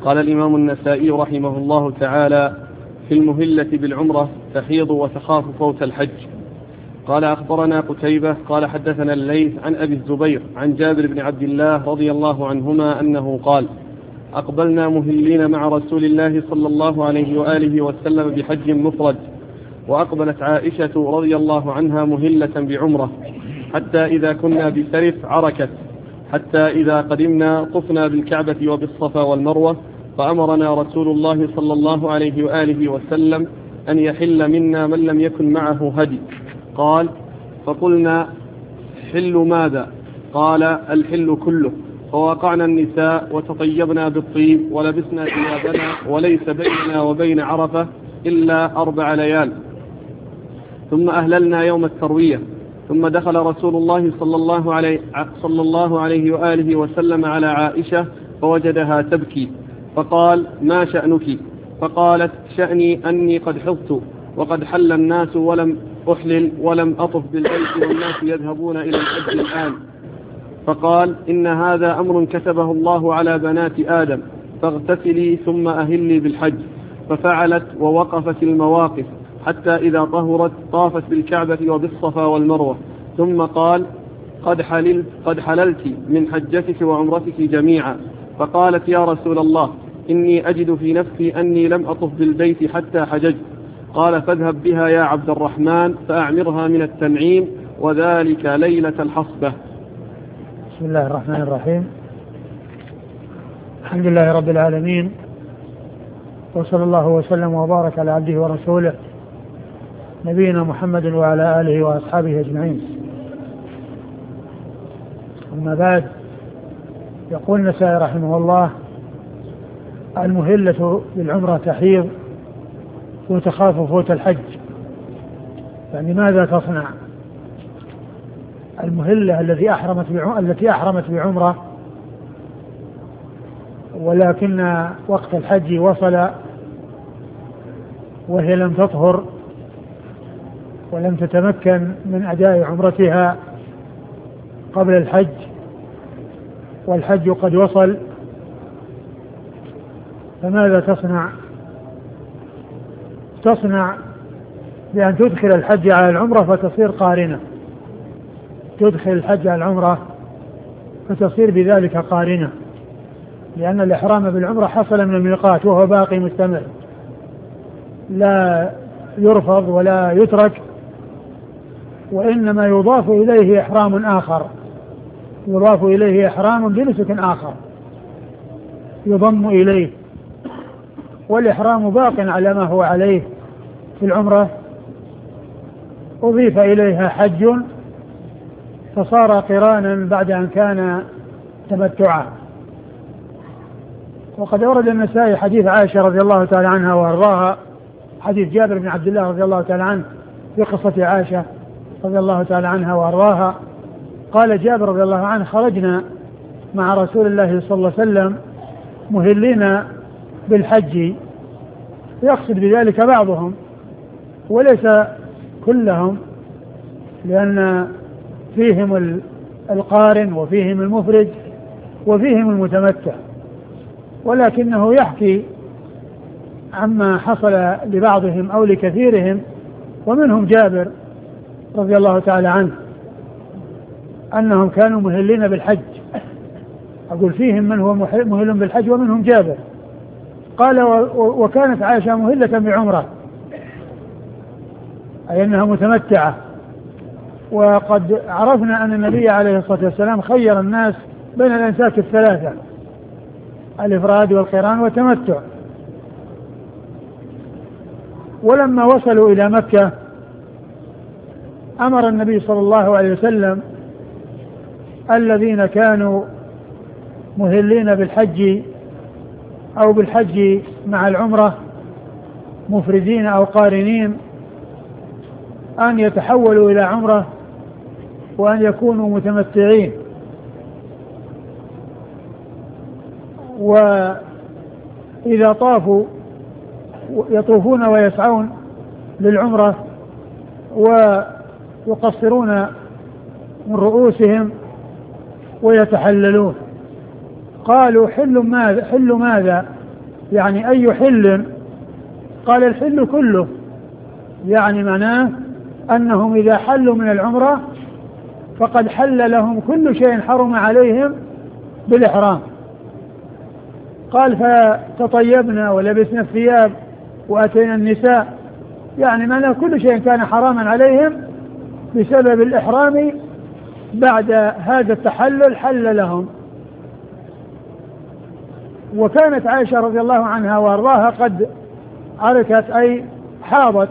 قال الإمام النسائي رحمه الله تعالى في المهلة بالعمرة تحيض وتخاف فوت الحج. قال أخبرنا قتيبة قال حدثنا الليث عن أبي الزبير عن جابر بن عبد الله رضي الله عنهما أنه قال أقبلنا مهلين مع رسول الله صلى الله عليه وآله وسلم بحج مفرد، وأقبلت عائشة رضي الله عنها مهلة بعمرة، حتى إذا كنا بسرف عركت، حتى إذا قدمنا طفنا بالكعبة وبالصفا والمروة، فأمرنا رسول الله صلى الله عليه وآله وسلم أن يحل منا من لم يكن معه هدي. قال فقلنا حل ماذا؟ قال الحل كله. فوقعنا النساء وتطيبنا بالطيب ولبسنا ثيابنا، وليس بيننا وبين عرفة إلا 4 ليال. ثم أهللنا يوم التروية. ثم دخل رسول الله صلى الله عليه وآله وسلم على عائشة فوجدها تبكي، فقال ما شأنك؟ فقالت شأني أني قد حضت وقد حل الناس ولم أحلل ولم أطف بالبيت والناس يذهبون إلى الحج الآن. فقال إن هذا أمر كتبه الله على بنات آدم، فاغتسلي ثم أهلي بالحج. ففعلت ووقفت المواقف حتى إذا طهرت طافت بالكعبة وبالصفا والمروة، ثم قال قد حللت من حجتك وعمرتك جميعا. فقالت يا رسول الله إني أجد في نفسي أني لم أطف بالبيت حتى حججت. قال فاذهب بها يا عبد الرحمن فأعمرها من التنعيم، وذلك ليلة الحصبة. بسم الله الرحمن الرحيم. الحمد لله رب العالمين، وصلى الله وسلم وبارك على عبده ورسوله نبينا محمد وعلى آله وأصحابه أجمعين. أما بعد، يقول النسائي رحمه الله المهلة بالعمرة تحيض وتخاف فوت الحج. يعني ماذا تصنع؟ المهلة التي أحرمت بعمرة ولكن وقت الحج وصل وهي لم تطهر ولم تتمكن من أداء عمرتها قبل الحج، والحج قد وصل، فماذا تصنع؟ تصنع بأن تدخل الحج على العمرة فتصير قارنة، تدخل الحج على العمرة فتصير بذلك قارنة، لأن الإحرام بالعمرة حصل من الميقات وهو باقي مستمر لا يرفض ولا يترك، وإنما يضاف إليه إحرام آخر، يضاف إليه إحرام بنسك آخر يضم إليه، والإحرام باق على ما هو عليه في العمرة، أضيف إليها حج فصار قرانا بعد أن كان تمتعا. وقد أورد النسائي حديث عائشة رضي الله تعالى عنها وأرضاها، حديث جابر بن عبد الله رضي الله تعالى عنه في قصة عائشة رضي الله تعالى عنها وأرضاها. قال جابر رضي الله عنه خرجنا مع رسول الله صلى الله عليه وسلم مهلين بالحج، يقصد بذلك بعضهم وليس كلهم، لأن فيهم القارن وفيهم المفرد وفيهم المتمتع، ولكنه يحكي عما حصل لبعضهم أو لكثيرهم، ومنهم جابر رضي الله تعالى عنه أنهم كانوا مهلين بالحج. أقول فيهم من هو مهل بالحج ومنهم جابر. قال وكانت عائشة مهلة بعمرة، أي أنها متمتعة. وقد عرفنا أن النبي عليه الصلاة والسلام خير الناس بين الأنساك الثلاثة، الإفراد والقران والتمتع. ولما وصلوا إلى مكة أمر النبي صلى الله عليه وسلم الذين كانوا مهلين بالحج أو بالحج مع العمرة مفردين أو قارنين أن يتحولوا إلى عمرة وأن يكونوا متمتعين. وإذا طافوا يطوفون ويسعون للعمرة ويقصرون من رؤوسهم ويتحللون. قالوا حل ماذا؟ يعني أي حل؟ قال الحل كله، يعني معناه أنهم إذا حلوا من العمرة فقد حل لهم كل شيء حرم عليهم بالإحرام. قال فتطيبنا ولبسنا الثياب وأتينا النساء، يعني معناه كل شيء كان حراما عليهم بسبب الإحرام بعد هذا التحلل حل لهم. وكانت عائشة رضي الله عنها وارضاها قد عركت أي حاضت،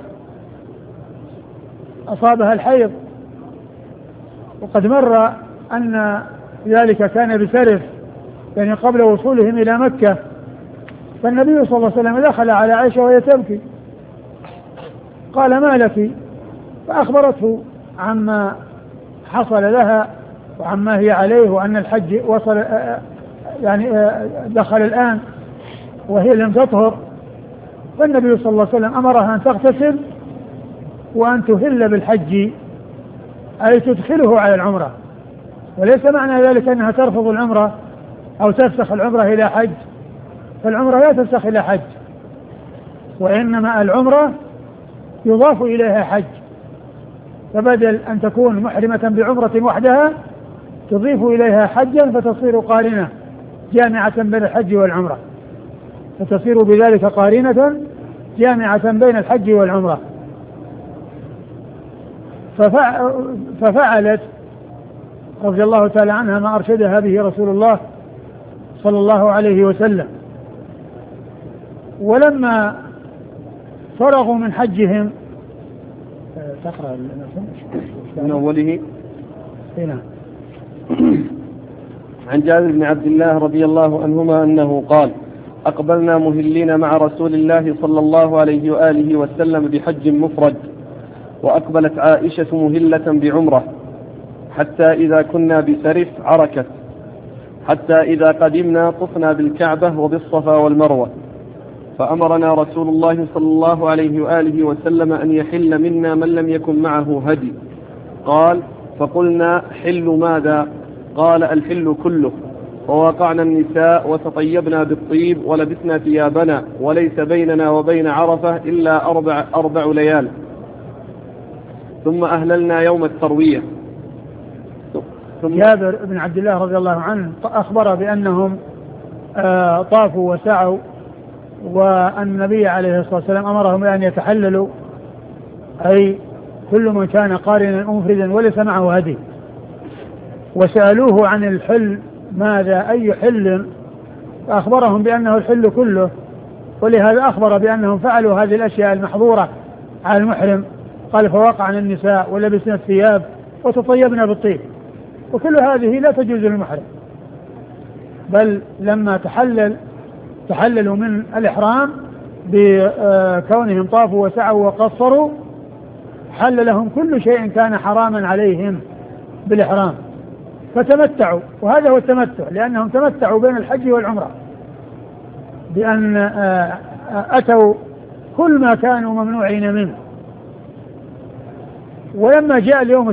أصابها الحيض، وقد مر أن ذلك كان بسرف يعني قبل وصولهم إلى مكة. فالنبي صلى الله عليه وسلم دخل على عائشة وهي تبكي، قال ما لك؟ فأخبرته عما حصل لها وعما هي عليه، وأن الحج وصل يعني دخل الآن وهي لم تطهر. فالنبي صلى الله عليه وسلم أمرها أن تغتسل وأن تهل بالحج، أي تدخله على العمرة. وليس معنى ذلك أنها ترفض العمرة أو تفسخ العمرة إلى حج، فالعمرة لا تفسخ إلى حج، وإنما العمرة يضاف إليها حج، فبدل أن تكون محرمة بعمرة وحدها تضيف إليها حجا فتصير قارنة جامعة بين الحج والعمرة، فتصير بذلك قارنة جامعة بين الحج والعمرة. ففعلت رضي الله تعالى عنها ما أرشدها به رسول الله صلى الله عليه وسلم. ولما فرغوا من حجهم تقرأ من أوله هنا عن جابر بن عبد الله رضي الله عنهما أنه قال: أقبلنا مهلين مع رسول الله صلى الله عليه وآله وسلم بحج مفرد، وأقبلت عائشة مهلة بعمرة، حتى إذا كنا بسرف عركت، حتى إذا قدمنا طفنا بالكعبة وبالصفا والمروة، فأمرنا رسول الله صلى الله عليه وآله وسلم أن يحل منا من لم يكن معه هدي. قال: فقلنا حل ماذا؟ قال: الحل كله. ووقعنا النساء وتطيبنا بالطيب ولبسنا ثيابنا، وليس بيننا وبين عرفة إلا أربع ليال، ثم أهللنا يوم التروية. جابر بن عبد الله رضي الله عنه أخبر بأنهم طافوا وسعوا، وأن النبي عليه الصلاة والسلام أمرهم أن يتحللوا، أي كل من كان قارنا مفردا وليس معه هدي. وسألوه عن الحل ماذا؟ أي حل؟ فأخبرهم بأنه الحل كله، ولهذا أخبر بأنهم فعلوا هذه الأشياء المحظورة على المحرم. قال: فوقعنا النساء ولبسنا الثياب وتطيبنا بالطيب، وكل هذه لا تجوز للمحرم، بل لما تحللوا من الإحرام بكونهم طافوا وسعوا وقصروا حل لهم كل شيء كان حراما عليهم بالإحرام، فتمتعوا. وهذا هو التمتع، لأنهم تمتعوا بين الحج والعمرة بأن أتوا كل ما كانوا ممنوعين منه. ولما جاء اليوم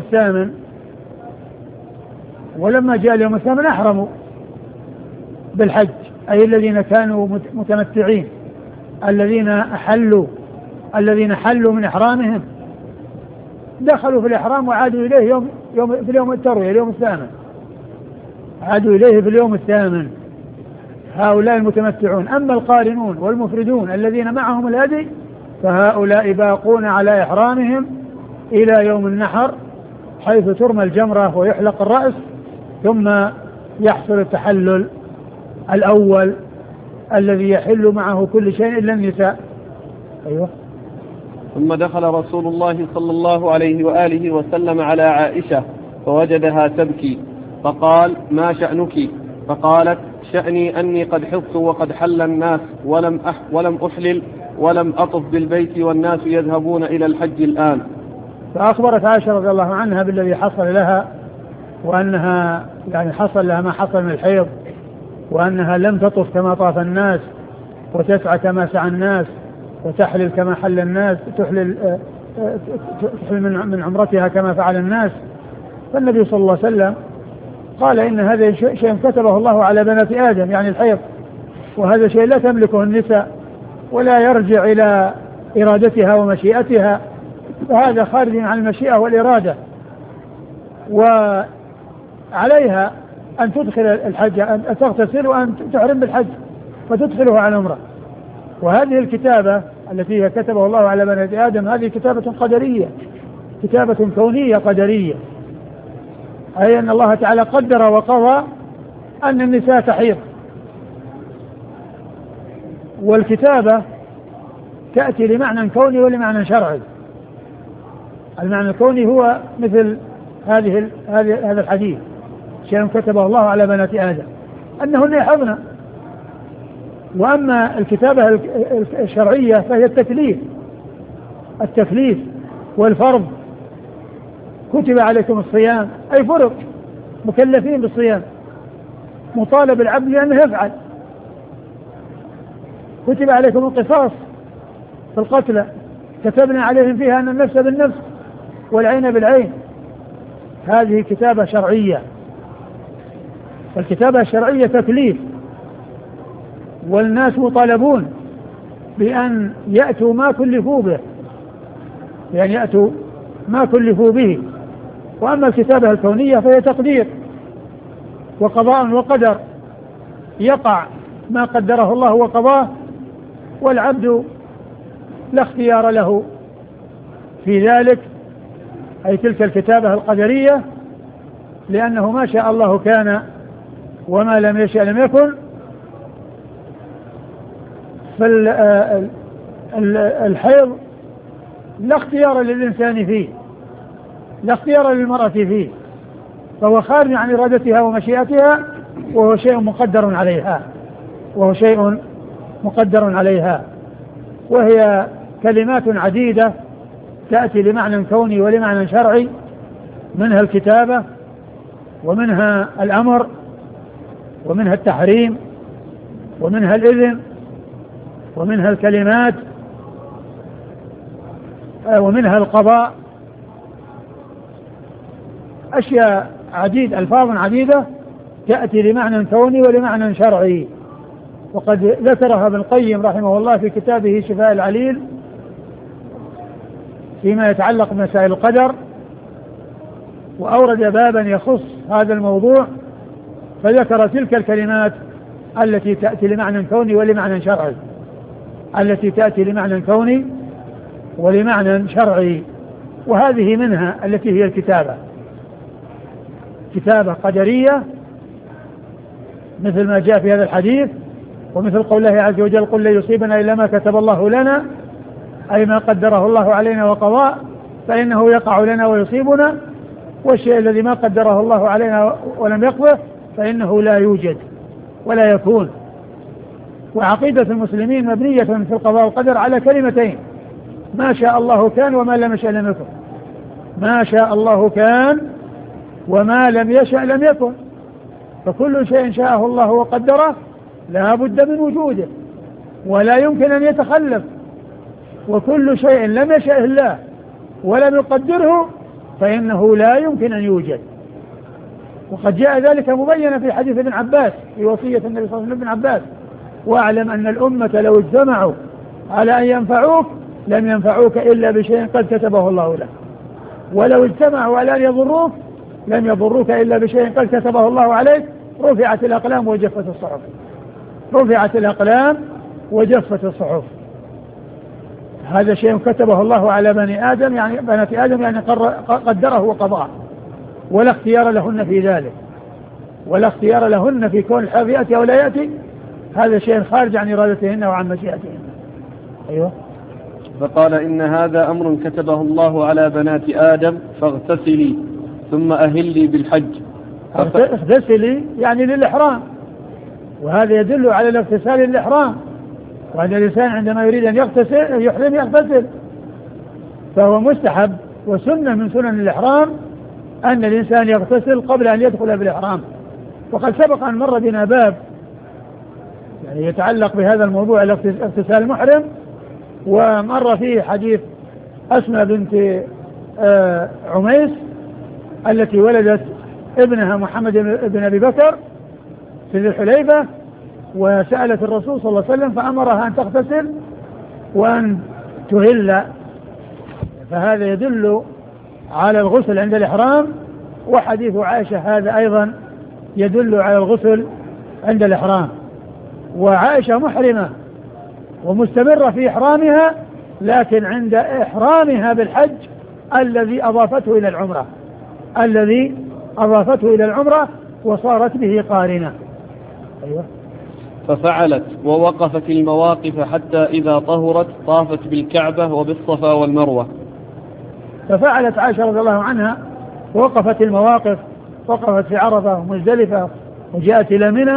الثامن أحرموا بالحج، أي الذين كانوا متمتعين، الذين حلوا من إحرامهم دخلوا في الإحرام وعادوا إليه في اليوم التروية، اليوم الثامن، عادوا إليه في اليوم الثامن، هؤلاء المتمتعون. أما القارنون والمفردون الذين معهم الهدي فهؤلاء باقون على إحرامهم إلى يوم النحر، حيث ترمى الجمرة ويحلق الرأس، ثم يحصل التحلل الأول الذي يحل معه كل شيء إلا النساء. أيوة. ثم دخل رسول الله صلى الله عليه وآله وسلم على عائشة فوجدها تبكي، فقال: ما شأنك؟ فقالت: شأني أني قد حضت وقد حل الناس ولم أحلل ولم أطف بالبيت والناس يذهبون إلى الحج الآن. فأخبرت عائشة رضي الله عنها بالذي حصل لها، وأنها يعني حصل لها ما حصل من الحيض، وأنها لم تطف كما طاف الناس، وتسعى كما سعى الناس، وتحلل كما حل الناس، تحلل من عمرتها كما فعل الناس. فالنبي صلى الله عليه وسلم قال: إن هذا شيء كتبه الله على بنات آدم، يعني الحيض، وهذا شيء لا تملكه النساء ولا يرجع إلى إرادتها ومشيئتها، فهذا خارج عن المشيئة والإرادة، وعليها أن تدخل الحج، أن تغتسل وأن تحرم بالحج فتدخله على العمرة. وهذه الكتابة التي كتبه الله على بنات آدم هذه كتابة قدرية، كتابة كونية قدرية، أي أن الله تعالى قدر وقضى أن النساء تحيض. والكتابة تأتي لمعنى كوني ولمعنى شرعي. المعنى الكوني هو مثل هذا الحديث، شيء كتبه الله على بنات آدم أنهن يحضن. وأما الكتابة الشرعية فهي التكليف والفرض. كتب عليكم الصيام أي فرض، مكلفين بالصيام، مطالب العبد لأنه يفعل. كتب عليكم القصاص في القتلى، كتبنا عليهم فيها أن النفس بالنفس والعين بالعين. هذه كتابة شرعية. الكتابة الشرعية تكليف، والناس مطالبون بأن يأتوا ما كلفوا به، يعني يأتوا ما كلفوا به. وأما الكتابة الكونية فهي تقدير وقضاء وقدر، يقع ما قدره الله وقضاه، والعبد لا اختيار له في ذلك، أي تلك الكتابة القدرية، لأنه ما شاء الله كان وما لم يشأ لم يكن. فالحيض لا اختيار للإنسان فيه، لا اختيار للمرأة فيه، فهو خارج عن إرادتها ومشيئتها، وهو شيء مقدر عليها. وهي كلمات عديدة تأتي لمعنى كوني ولمعنى شرعي، منها الكتابة ومنها الأمر ومنها التحريم ومنها الإذن ومنها الكلمات ومنها القضاء. أشياء عديدة، ألفاظ عديدة تأتي لمعنى كوني ولمعنى شرعي. وقد ذكرها ابن القيم رحمه الله في كتابه شفاء العليل فيما يتعلق بمسائل القدر، وأورد بابا يخص هذا الموضوع، فذكر تلك الكلمات التي تأتي لمعنى كوني ولمعنى شرعي، وهذه منها التي هي الكتابة، كتابة قدرية مثل ما جاء في هذا الحديث، ومثل قول الله عز وجل: قل لن يصيبنا إلا ما كتب الله لنا، أي ما قدره الله علينا وقضاء، فإنه يقع لنا ويصيبنا، والشيء الذي ما قدره الله علينا ولم يقضه فإنه لا يوجد ولا يكون. وعقيدة المسلمين مبنية في القضاء والقدر على كلمتين: ما شاء الله كان وما لم يشأ لم يكن. ما شاء الله كان وما لم يشأ لم يكن، فكل شيء شاءه الله وقدره لا بد من وجوده ولا يمكن أن يتخلف، وكل شيء لم يشأ الله ولم يقدره فإنه لا يمكن أن يوجد. وقد جاء ذلك مبينا في حديث ابن عباس في وصية النبي صلى الله عليه وسلم ابن عباس: واعلم أن الأمة لو اجتمعوا على أن ينفعوك لم ينفعوك إلا بشيء قد كتبه الله لك، ولو اجتمعوا على أن يضروك لم يضروك إلا بشيء قد كتبه الله عليك. رفعت الأقلام وجفت الصحف، رفعت الأقلام وجفت الصحف. هذا شيء كتبه الله على بني آدم، يعني بنات آدم، يعني قدره وقضاه، ولا اختيار لهن في ذلك، ولا اختيار لهن في كون الحيض يأتي أو لا يأتي. هذا شيء خارج عن إرادتهن وعن مشيئتهن. أيوه. فقال: إن هذا أمر كتبه الله على بنات آدم فاغتسلي ثم أهلي بالحج. اغتسلي يعني للإحرام، وهذا يدل على الاغتسال للإحرام، وأن الإنسان عندما يريد أن يحرم يغتسل، فهو مستحب وسنة من سنن الإحرام أن الإنسان يغتسل قبل أن يدخل بالإحرام. وقد سبق أن مر بنا باب يعني يتعلق بهذا الموضوع، اغتسال المحرم، ومر فيه حديث أسماء بنت عميس التي ولدت ابنها محمد بن أبي بكر في ذي الحليفة، وسألت الرسول صلى الله عليه وسلم فأمرها أن تغتسل وأن تهل، فهذا يدل على الغسل عند الإحرام. وحديث عائشة هذا أيضا يدل على الغسل عند الإحرام. وعائشة محرمة ومستمرة في إحرامها، لكن عند إحرامها بالحج الذي أضافته إلى العمرة وصارت به قارنة. أيوة. ففعلت ووقفت المواقف حتى إذا طهرت طافت بالكعبة وبالصفا والمروة. ففعلت عائشة رضي الله عنها ووقفت المواقف، وقفت في عرفة ومزدلفة وجاءت إلى منى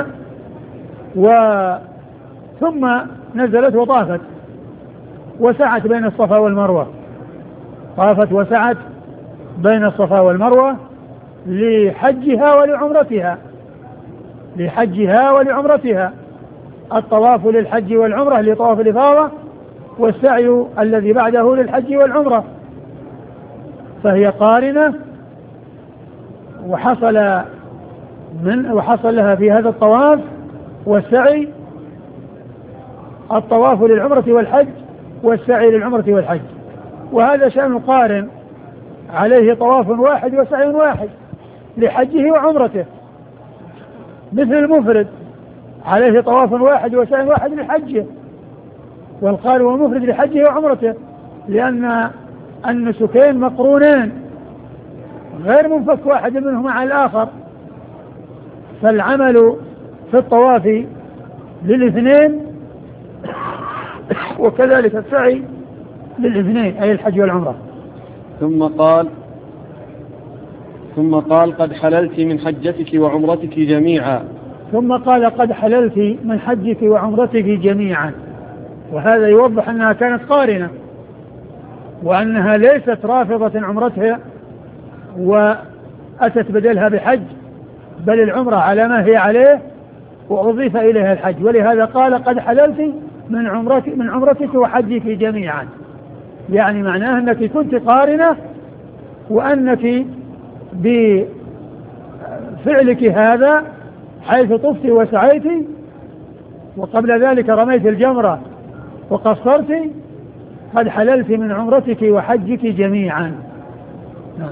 ثم نزلت وطافت وسعت بين الصفا والمروة، طافت وسعت بين الصفا والمروة لحجها ولعمرتها. الطواف للحج والعمرة لطواف الإفاضة، والسعي الذي بعده للحج والعمرة، فهي قارنة. وحصل لها في هذا الطواف والسعي الطواف للعمرة والحج والسعي للعمرة والحج. وهذا شأن القارن، عليه طواف واحد وسعي واحد لحجه وعمرته، مثل المفرد عليه طواف واحد وسعي واحد لحجه، والقارن والمفرد لحجه وعمرته، لأن النسكين مقرونان غير منفك واحد منهما عن الآخر. فالعمل في الطواف للاثنين وكذلك السعي للاثنين، أي الحج والعمرة. ثم قال قد حللت من حجتك وعمرتك جميعا. ثم قال قد حللت من حجك وعمرتك جميعا. وهذا يوضح أنها كانت قارنة، وأنها ليست رافضة عمرتها وأتت بدلها بحج، بل العمرة على ما هي عليه وأضيف إليها الحج. ولهذا قال قد حللت من عمرتك وحجك جميعا، يعني معناه أنك كنت قارنة، وأنك بفعلك هذا حيث طفت وسعيت وقبل ذلك رميت الجمرة وقصرت قد حللت من عمرتك وحجك جميعا. نعم.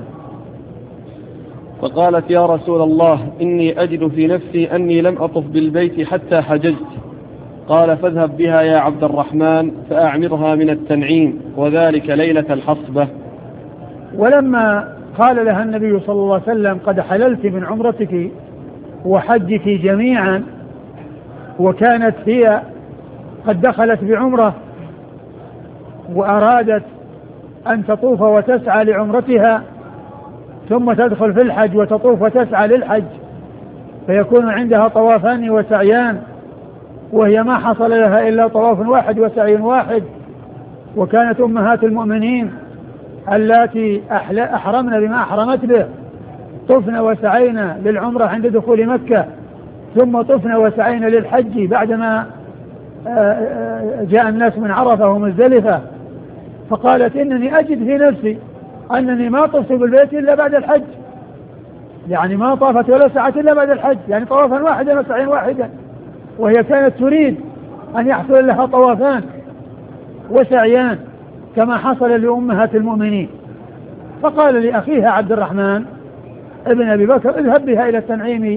فقالت يا رسول الله إني أجد في نفسي أني لم أطف بالبيت حتى حججت. قال فاذهب بها يا عبد الرحمن فأعمرها من التنعيم، وذلك ليلة الحصبة. ولما قال لها النبي صلى الله عليه وسلم قد حللت من عمرتك وحجك جميعا، وكانت هي قد دخلت بعمرة وأرادت أن تطوف وتسعى لعمرتها ثم تدخل في الحج وتطوف وتسعى للحج، فيكون عندها طوافان وسعيان، وهي ما حصل لها إلا طواف واحد وسعي واحد. وكانت أمهات المؤمنين اللاتي أحرمن بما أحرمت به طفن وسعينا للعمرة عند دخول مكة، ثم طفن وسعينا للحج بعدما جاء الناس من عرفة ومزدلفة. فقالت إنني أجد في نفسي أنني ما طفت بالبيت إلا بعد الحج، يعني ما طافت ولا سعت إلا بعد الحج، يعني طوافا واحدا وسعيا واحدا، وهي كانت تريد أن يحصل لها طوافان وسعيان كما حصل لأمهات المؤمنين. فقال لأخيها عبد الرحمن ابن أبي بكر اذهب بها إلى التنعيم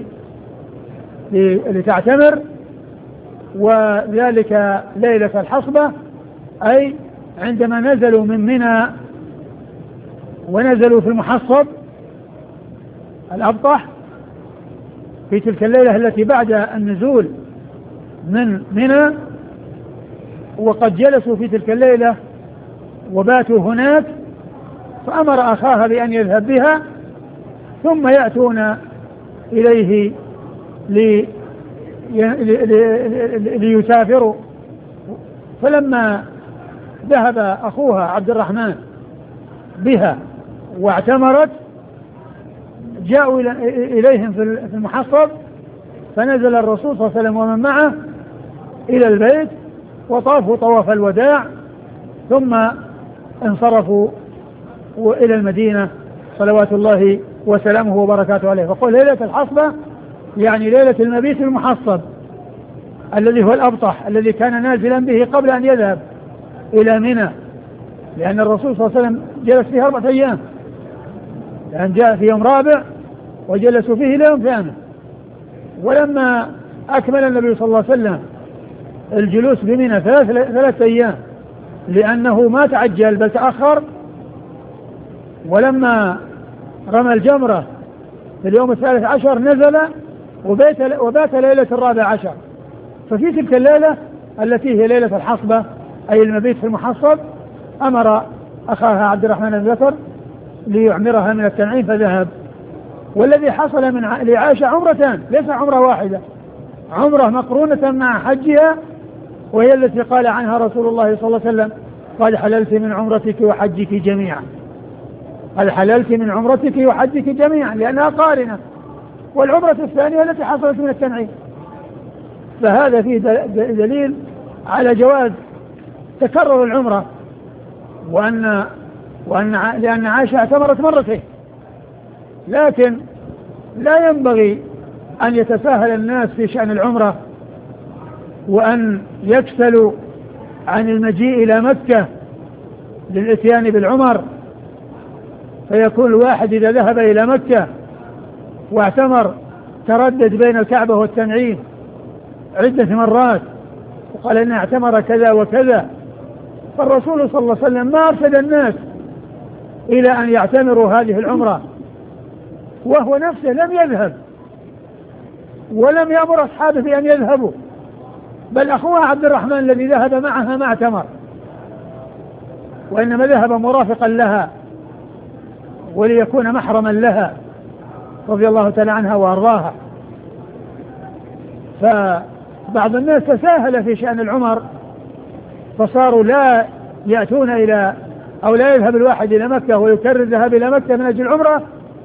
لتعتمر، وذلك ليلة الحصبة، أي عندما نزلوا من منى ونزلوا في المحصب الأبطح في تلك الليلة التي بعد النزول من منى، وقد جلسوا في تلك الليلة وباتوا هناك، فأمر أخاها بأن يذهب بها ثم يأتون إليه ليسافروا. فلما ذهب أخوها عبد الرحمن بها واعتمرت جاءوا إليهم في المحصب، فنزل الرسول صلى الله عليه وسلم ومن معه إلى البيت وطافوا طواف الوداع، ثم انصرفوا إلى المدينة صلوات الله وسلامه وبركاته عليه. فقل ليلة الحصبة يعني ليلة المبيت المحصب، الذي هو الأبطح الذي كان نازلا به قبل أن يذهب إلى منى، لأن الرسول صلى الله عليه وسلم جلس فيه 4 أيام، لأن جاء في يوم رابع وجلسوا فيه إلى يوم 8. ولما أكمل النبي صلى الله عليه وسلم الجلوس بمنى 3 أيام، لأنه ما تعجل بل تأخر، ولما رمى الجمرة في اليوم 13 نزل وبات ليلة 14. ففي تلك الليلة التي هي ليلة الحصبة أي المبيت في المحصب، أمر أخاها عبد الرحمن بن بكر ليعمرها من التنعيم فذهب. والذي حصل من لعائشة عمرتان، ليس عمرة واحدة، عمرة مقرونة مع حجها، وهي التي قال عنها رسول الله صلى الله عليه وسلم: قد حللت من عمرتك وحجك جميعا، قد حللت من عمرتك وحجك جميعا، لأنها قارنة. والعمرة الثانية التي حصلت من التنعيم. فهذا فيه دليل على جواز تكرر العمرة، لأن عائشة اعتمرت مرتين. لكن لا ينبغي أن يتساهل الناس في شأن العمرة وأن يكسلوا عن المجيء إلى مكة للإتيان بالعمر، فيكون الواحد إذا ذهب إلى مكة واعتمر تردد بين الكعبة والتنعيم عدة مرات وقال إنه اعتمر كذا وكذا. فالرسول صلى الله عليه وسلم ما أرشد الناس إلى أن يعتمروا هذه العمرة، وهو نفسه لم يذهب ولم يأمر أصحابه بأن يذهبوا، بل أخوها عبد الرحمن الذي ذهب معها ما اعتمر، وإنما ذهب مرافقا لها وليكون محرما لها رضي الله تعالى عنها وأرضاها. فبعض الناس تساهل في شأن العمر، فصاروا لا يأتون إلى أو لا يذهب الواحد إلى مكة ويكرر الذهاب إلى مكة من أجل العمرة،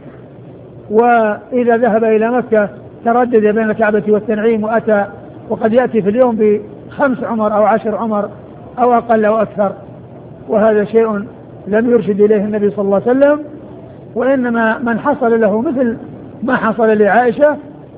وإذا ذهب إلى مكة تردد بين الكعبة والتنعيم وأتى، وقد يأتي في اليوم ب5 عمر أو 10 عمر أو أقل أو أكثر، وهذا شيء لم يرشد إليه النبي صلى الله عليه وسلم. وإنما من حصل له مثل ما حصل لعائشة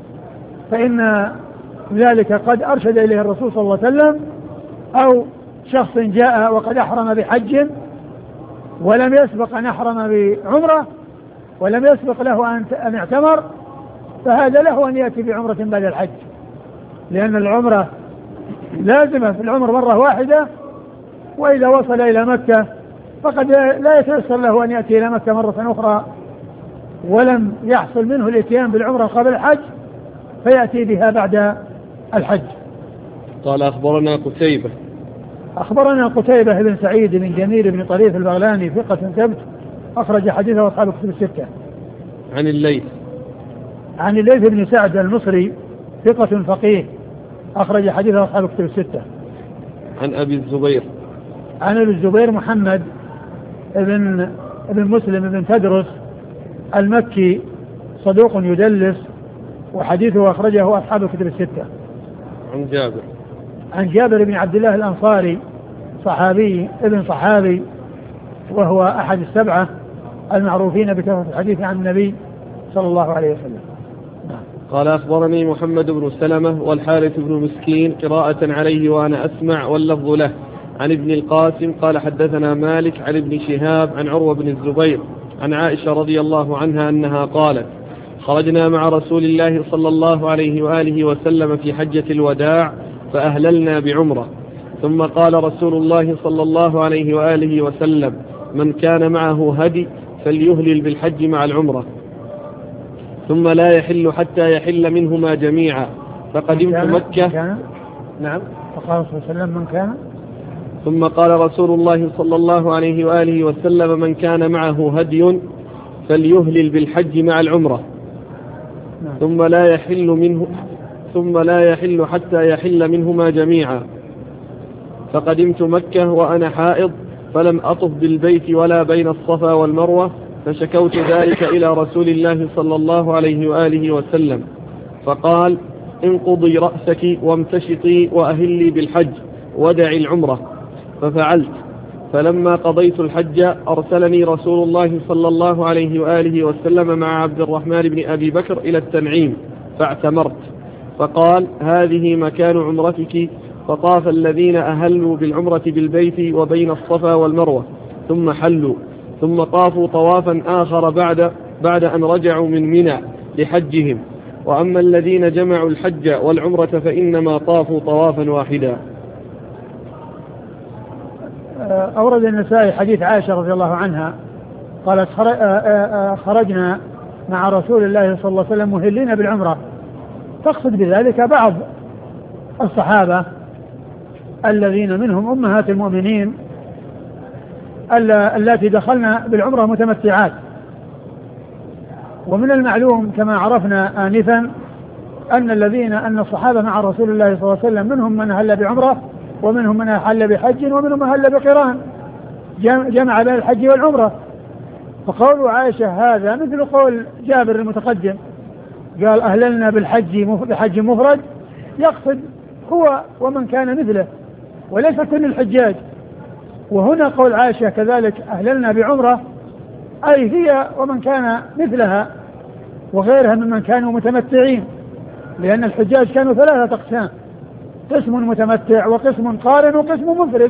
فإن ذلك قد أرشد إليه الرسول صلى الله عليه وسلم، أو شخص جاء وقد أحرم بحج ولم يسبق أن أحرم بعمرة ولم يسبق له أن اعتمر، فهذا له أن يأتي بعمرة بعد الحج، لأن العمرة لازمة في العمر مرة واحدة، وإذا وصل إلى مكة فقد لا يتيسر له أن يأتي إلى مكة مرة أخرى ولم يحصل منه الاتيان بالعمرة قبل الحج، فيأتي بها بعد الحج. قال أخبرنا قتيبة. أخبرنا قتيبة بن سعيد بن جميل بن طريف البغلاني ثقة ثبت أخرج حديثه أصحاب الكتب الستة. عن الليث. عن الليث بن سعد المصري ثقة فقيه أخرج حديثه أصحاب الكتب الستة. عن أبي الزبير. عن أبي الزبير محمد ابن مسلم بن تدرس المكي صدوق يدلس، وحديثه أخرجه أصحاب الكتب الستة. عن جابر. عن جابر بن عبد الله الأنصاري صحابي ابن صحابي، وهو أحد السبعة المعروفين بكثرة الحديث عن النبي صلى الله عليه وسلم. قال أخبرني محمد بن سلمة والحارث بن مسكين قراءة عليه وأنا أسمع واللفظ له. عن ابن القاسم قال حدثنا مالك عن ابن شهاب عن عروة بن الزبير عن عائشة رضي الله عنها أنها قالت: خرجنا مع رسول الله صلى الله عليه وآله وسلم في حجة الوداع فأهللنا بعمرة، ثم قال رسول الله صلى الله عليه وآله وسلم: من كان معه هدي فليهلل بالحج مع العمرة، ثم لا يحل حتى يحل منهما جميعا. فقدمت مكة. نعم. فقال صلى الله عليه وسلم: من كان. ثم قال رسول الله صلى الله عليه وآله وسلم: من كان معه هدي فليهلل بالحج مع العمرة، ثم لا يحل حتى يحل منهما جميعا. فقدمت مكة وأنا حائض فلم أطف بالبيت ولا بين الصفا والمروة، فشكوت ذلك إلى رسول الله صلى الله عليه وآله وسلم، فقال: انقضي رأسك وامتشطي وأهلي بالحج ودعي العمرة. ففعلت، فلما قضيت الحج أرسلني رسول الله صلى الله عليه وآله وسلم مع عبد الرحمن بن أبي بكر إلى التنعيم فاعتمرت، فقال: هذه مكان عمرتك. فطاف الذين أهلوا بالعمرة بالبيت وبين الصفا والمروة ثم حلوا، ثم طافوا طوافا آخر بعد أن رجعوا من منى لحجهم. وأما الذين جمعوا الحج والعمرة فإنما طافوا طوافا واحدا. أورد النسائي حديث عائشة رضي الله عنها قالت: خرجنا مع رسول الله صلى الله عليه وسلم مهلين بالعمرة. تقصد بذلك بعض الصحابة الذين منهم أمهات المؤمنين التي دخلنا بالعمرة متمتعات. ومن المعلوم كما عرفنا آنفا أن الصحابة مع رسول الله صلى الله عليه وسلم منهم من أهل بعمرة، ومنهم من أهل بحج، ومنهم من أهل بقران، جمع بين الحج والعمرة. فقول عائشة هذا مثل قول جابر المتقدم، قال: أهللنا بحج مفرد، يقصد هو ومن كان مثله وليس كل الحجاج. وهنا قول عائشة كذلك: أهللنا بعمرة، أي هي ومن كان مثلها وغيرها ممن كانوا متمتعين، لأن الحجاج كانوا 3 أقسام: قسم متمتع، وقسم قارن، وقسم مفرد.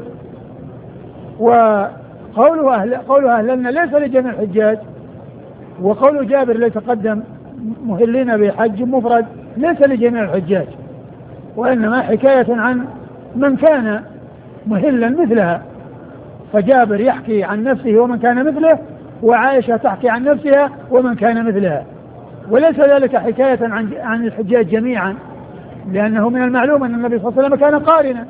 وقوله أهللنا ليس لجميع الحجاج، وقول جابر اللي تقدم مهلين بحج مفرد ليس لجميع الحجاج، وإنما حكاية عن من كان مهلا مثلها. فجابر يحكي عن نفسه ومن كان مثله، وعائشة تحكي عن نفسها ومن كان مثلها، وليس ذلك حكاية عن الحجاج جميعا، لأنه من المعلوم أن النبي صلى الله عليه وسلم كان قارنا،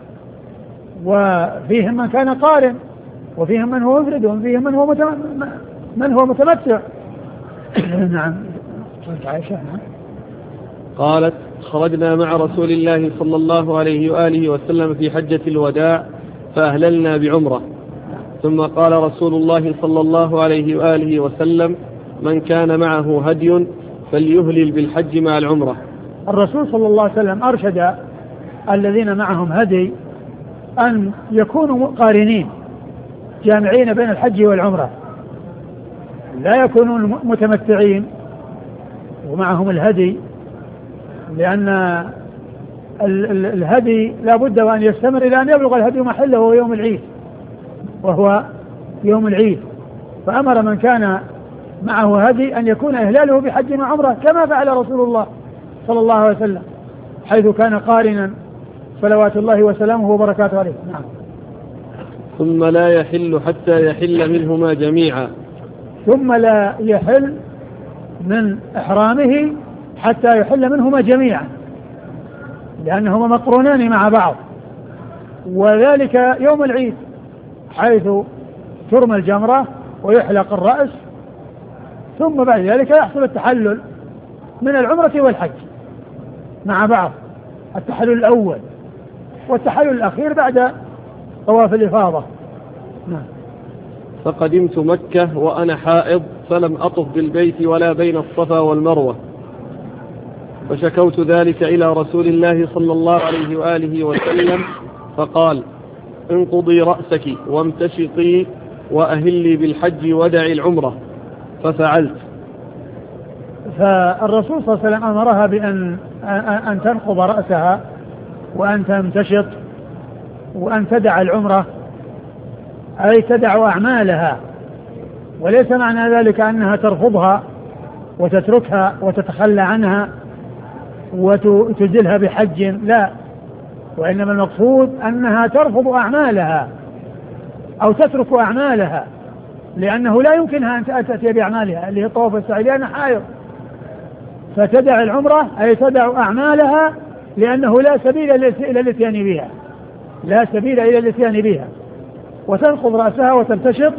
وفيهم من كان قارن، وفيهم من هو مفرد، وفيهم من هو متمتع. نعم. عائشة. نعم. قالت: خرجنا مع رسول الله صلى الله عليه وآله وسلم في حجة الوداع فأهللنا بعمرة. ثم قال رسول الله صلى الله عليه وآله وسلم: من كان معه هدي فليهلل بالحج مع العمرة. الرسول صلى الله عليه وسلم أرشد الذين معهم هدي أن يكونوا قارنين جامعين بين الحج والعمرة، لا يكونون متمتعين ومعهم الهدي، لأن الهدي لا بد وأن يستمر إلى أن يبلغ الهدي محله وهو يوم العيد. فأمر من كان معه هدي أن يكون إهلاله بحج وعمرة كما فعل رسول الله صلى الله عليه وسلم، حيث كان قارنا صلوات الله وسلامه وبركاته عليه. نعم. ثم لا يحل حتى يحل منهما جميعا. ثم لا يحل من إحرامه حتى يحل منهما جميعا، لأنهما مقرونان مع بعض، وذلك يوم العيد حيث ترمى الجمرة ويحلق الرأس، ثم بعد ذلك يحصل التحلل من العمرة والحج مع بعض، التحلل الأول والتحلل الأخير بعد طواف الإفاضة. نعم. فقدمت مكة وأنا حائض فلم أطف بالبيت ولا بين الصفا والمروة، فشكوت ذلك إلى رسول الله صلى الله عليه وآله وسلم، فقال: انقضي رأسك وامتشطي وأهلي بالحج ودعي العمرة، ففعلت. فالرسول صلى الله عليه وسلم أمرها بأن تنقض رأسها وأن تمتشط وأن تدع العمرة، أي تدع أعمالها، وليس معنى ذلك أنها ترفضها وتتركها وتتخلى عنها وتزلها بحج، لا، وإنما المقصود أنها ترفض أعمالها أو تترك أعمالها، لأنه لا يمكنها أن تأتي بأعمالها اللي هي طواف السعي لأنها حائض، فتدع العمرة أي تدع أعمالها، لأنه لا سبيل إلى الاتيان بها، وتنقض رأسها وتمتشط.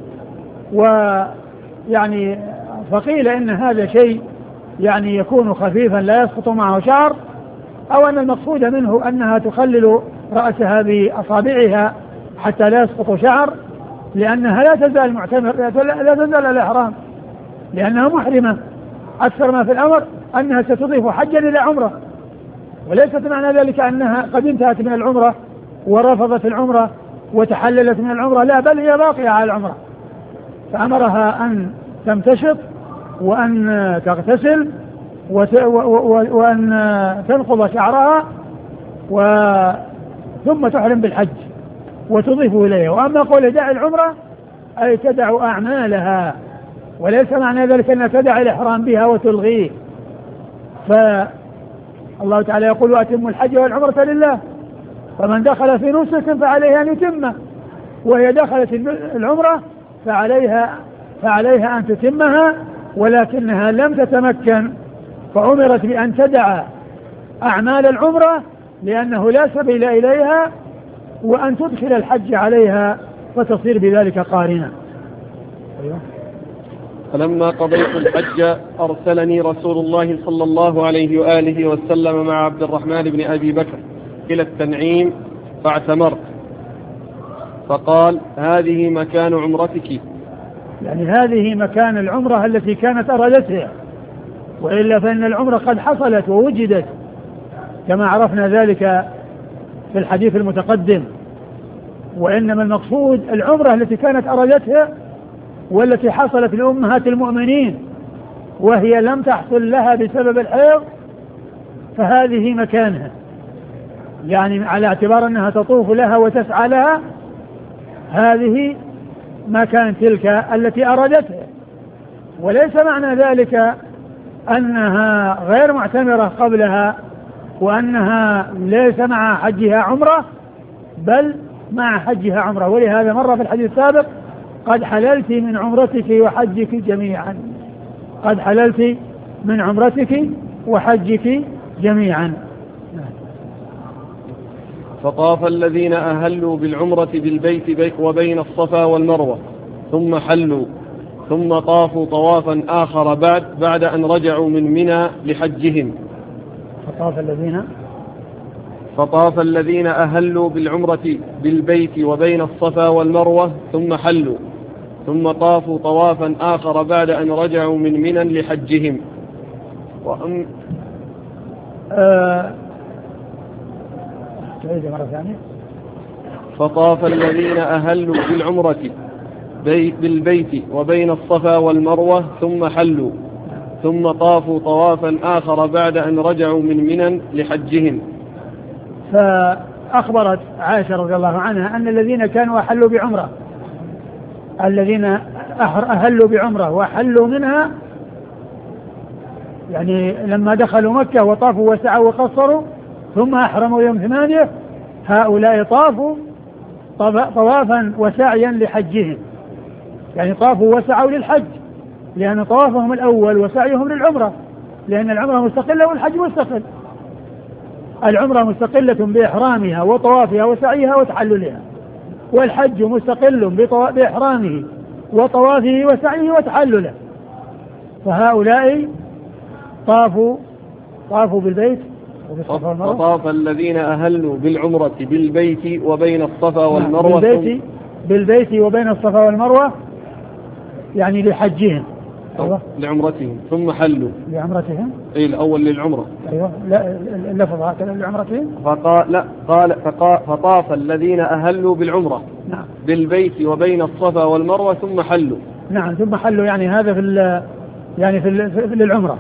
ويعني فقيل إن هذا شيء يعني يكون خفيفا لا يسقط معه شعر، أو أن المقصود منه أنها تخلل رأسها بأصابعها حتى لا يسقط شعر، لأنها لا تزال لا تزال الإحرام، لأنها محرمة. أكثر ما في الأمر أنها ستضيف حجا إلى عمرة، وليست معنى ذلك أنها قد انتهت من العمرة ورفضت العمرة وتحللت من العمرة، لا، بل هي باقية على العمرة. فأمرها أن تمتشط وأن تغتسل وأن تنقض شعرها ثم تحرم بالحج وتضيف إليها. وأما قول دع العمرة أي تدع أعمالها، وليس معنى ذلك أن تدع الإحرام بها وتلغيه. فالله تعالى يقول وأتموا الحج والعمرة لله، فمن دخل في نسك فعليه أن يتمه، وهي دخلت العمرة فعليها أن تتمها، ولكنها لم تتمكن فأمرت بأن تدع أعمال العمرة لأنه لا سبيل إليها، وأن تدخل الحج عليها فتصير بذلك قارنة. أيوة. فلما قضيت الحج أرسلني رسول الله صلى الله عليه وآله وسلم مع عبد الرحمن بن أبي بكر إلى التنعيم فاعتمرت، فقال هذه مكان عمرتك، يعني هذه مكان العمرة التي كانت أرادتها، وإلا فإن العمرة قد حصلت ووجدت كما عرفنا ذلك في الحديث المتقدم. وإنما المقصود العمرة التي كانت أرادتها والتي حصلت لأمهات المؤمنين وهي لم تحصل لها بسبب الحيض، فهذه مكانها، يعني على اعتبار أنها تطوف لها وتسعى لها، هذه مكان تلك التي أرادتها. وليس معنى ذلك أنها غير معتمرة قبلها وأنها ليس مع حجها عمرة، بل مع حجها عمرة. ولهذا مر في الحديث السابق قد حللت من عمرتك وحجك جميعا، قد حللت من عمرتك وحجك جميعا. فطاف الذين أهلوا بالعمرة بالبيت وبين الصفا والمروة ثم حلوا، ثم طافوا طوافا آخر بعد أن رجعوا من منى لحجهم. فطاف الذين أهلوا بالعمرة بالبيت وبين الصفا والمروة ثم حلوا، ثم طافوا طوافا آخر بعد أن رجعوا من منى لحجهم. فطاف الذين أهلوا بالعمرة بالبيت وبين الصفا والمروة ثم حلوا، ثم طافوا طوافا آخر بعد أن رجعوا من منى لحجهم. فأخبرت عائشة رضي الله عنها أن الذين كانوا أحلوا بعمرة، الذين أهلوا بعمرة وحلوا منها، يعني لما دخلوا مكة وطافوا وسعوا وقصروا ثم أحرموا يوم 8، هؤلاء طافوا طوافا وسعيا لحجهم، يعني طافوا وسعوا للحج، لأن طوافهم الأول وسعيهم للعمرة، لأن العمرة مستقلة والحج مستقل. العمرة مستقلة بإحرامها وطوافها وسعيها وتحللها، والحج مستقل بإحرامه وطوافه وسعيه وتحلله. فهؤلاء طافوا بالبيت فطاف الذين أهلوا بالعمرة بالبيت وبين الصفا والمروة بالبيت وبين الصفا والمروة، يعني لحجهم. أيوة. لعمرتهم ثم حلوا لعمرتهم. أي الأول للعمرة. أيوة. لا اللفظ هكذا لعمرتهم. فطاف الذين أهلوا بالعمرة. نعم. بالبيت وبين الصفا والمروة ثم حلوا. نعم ثم حلوا، يعني هذا في للعمرة.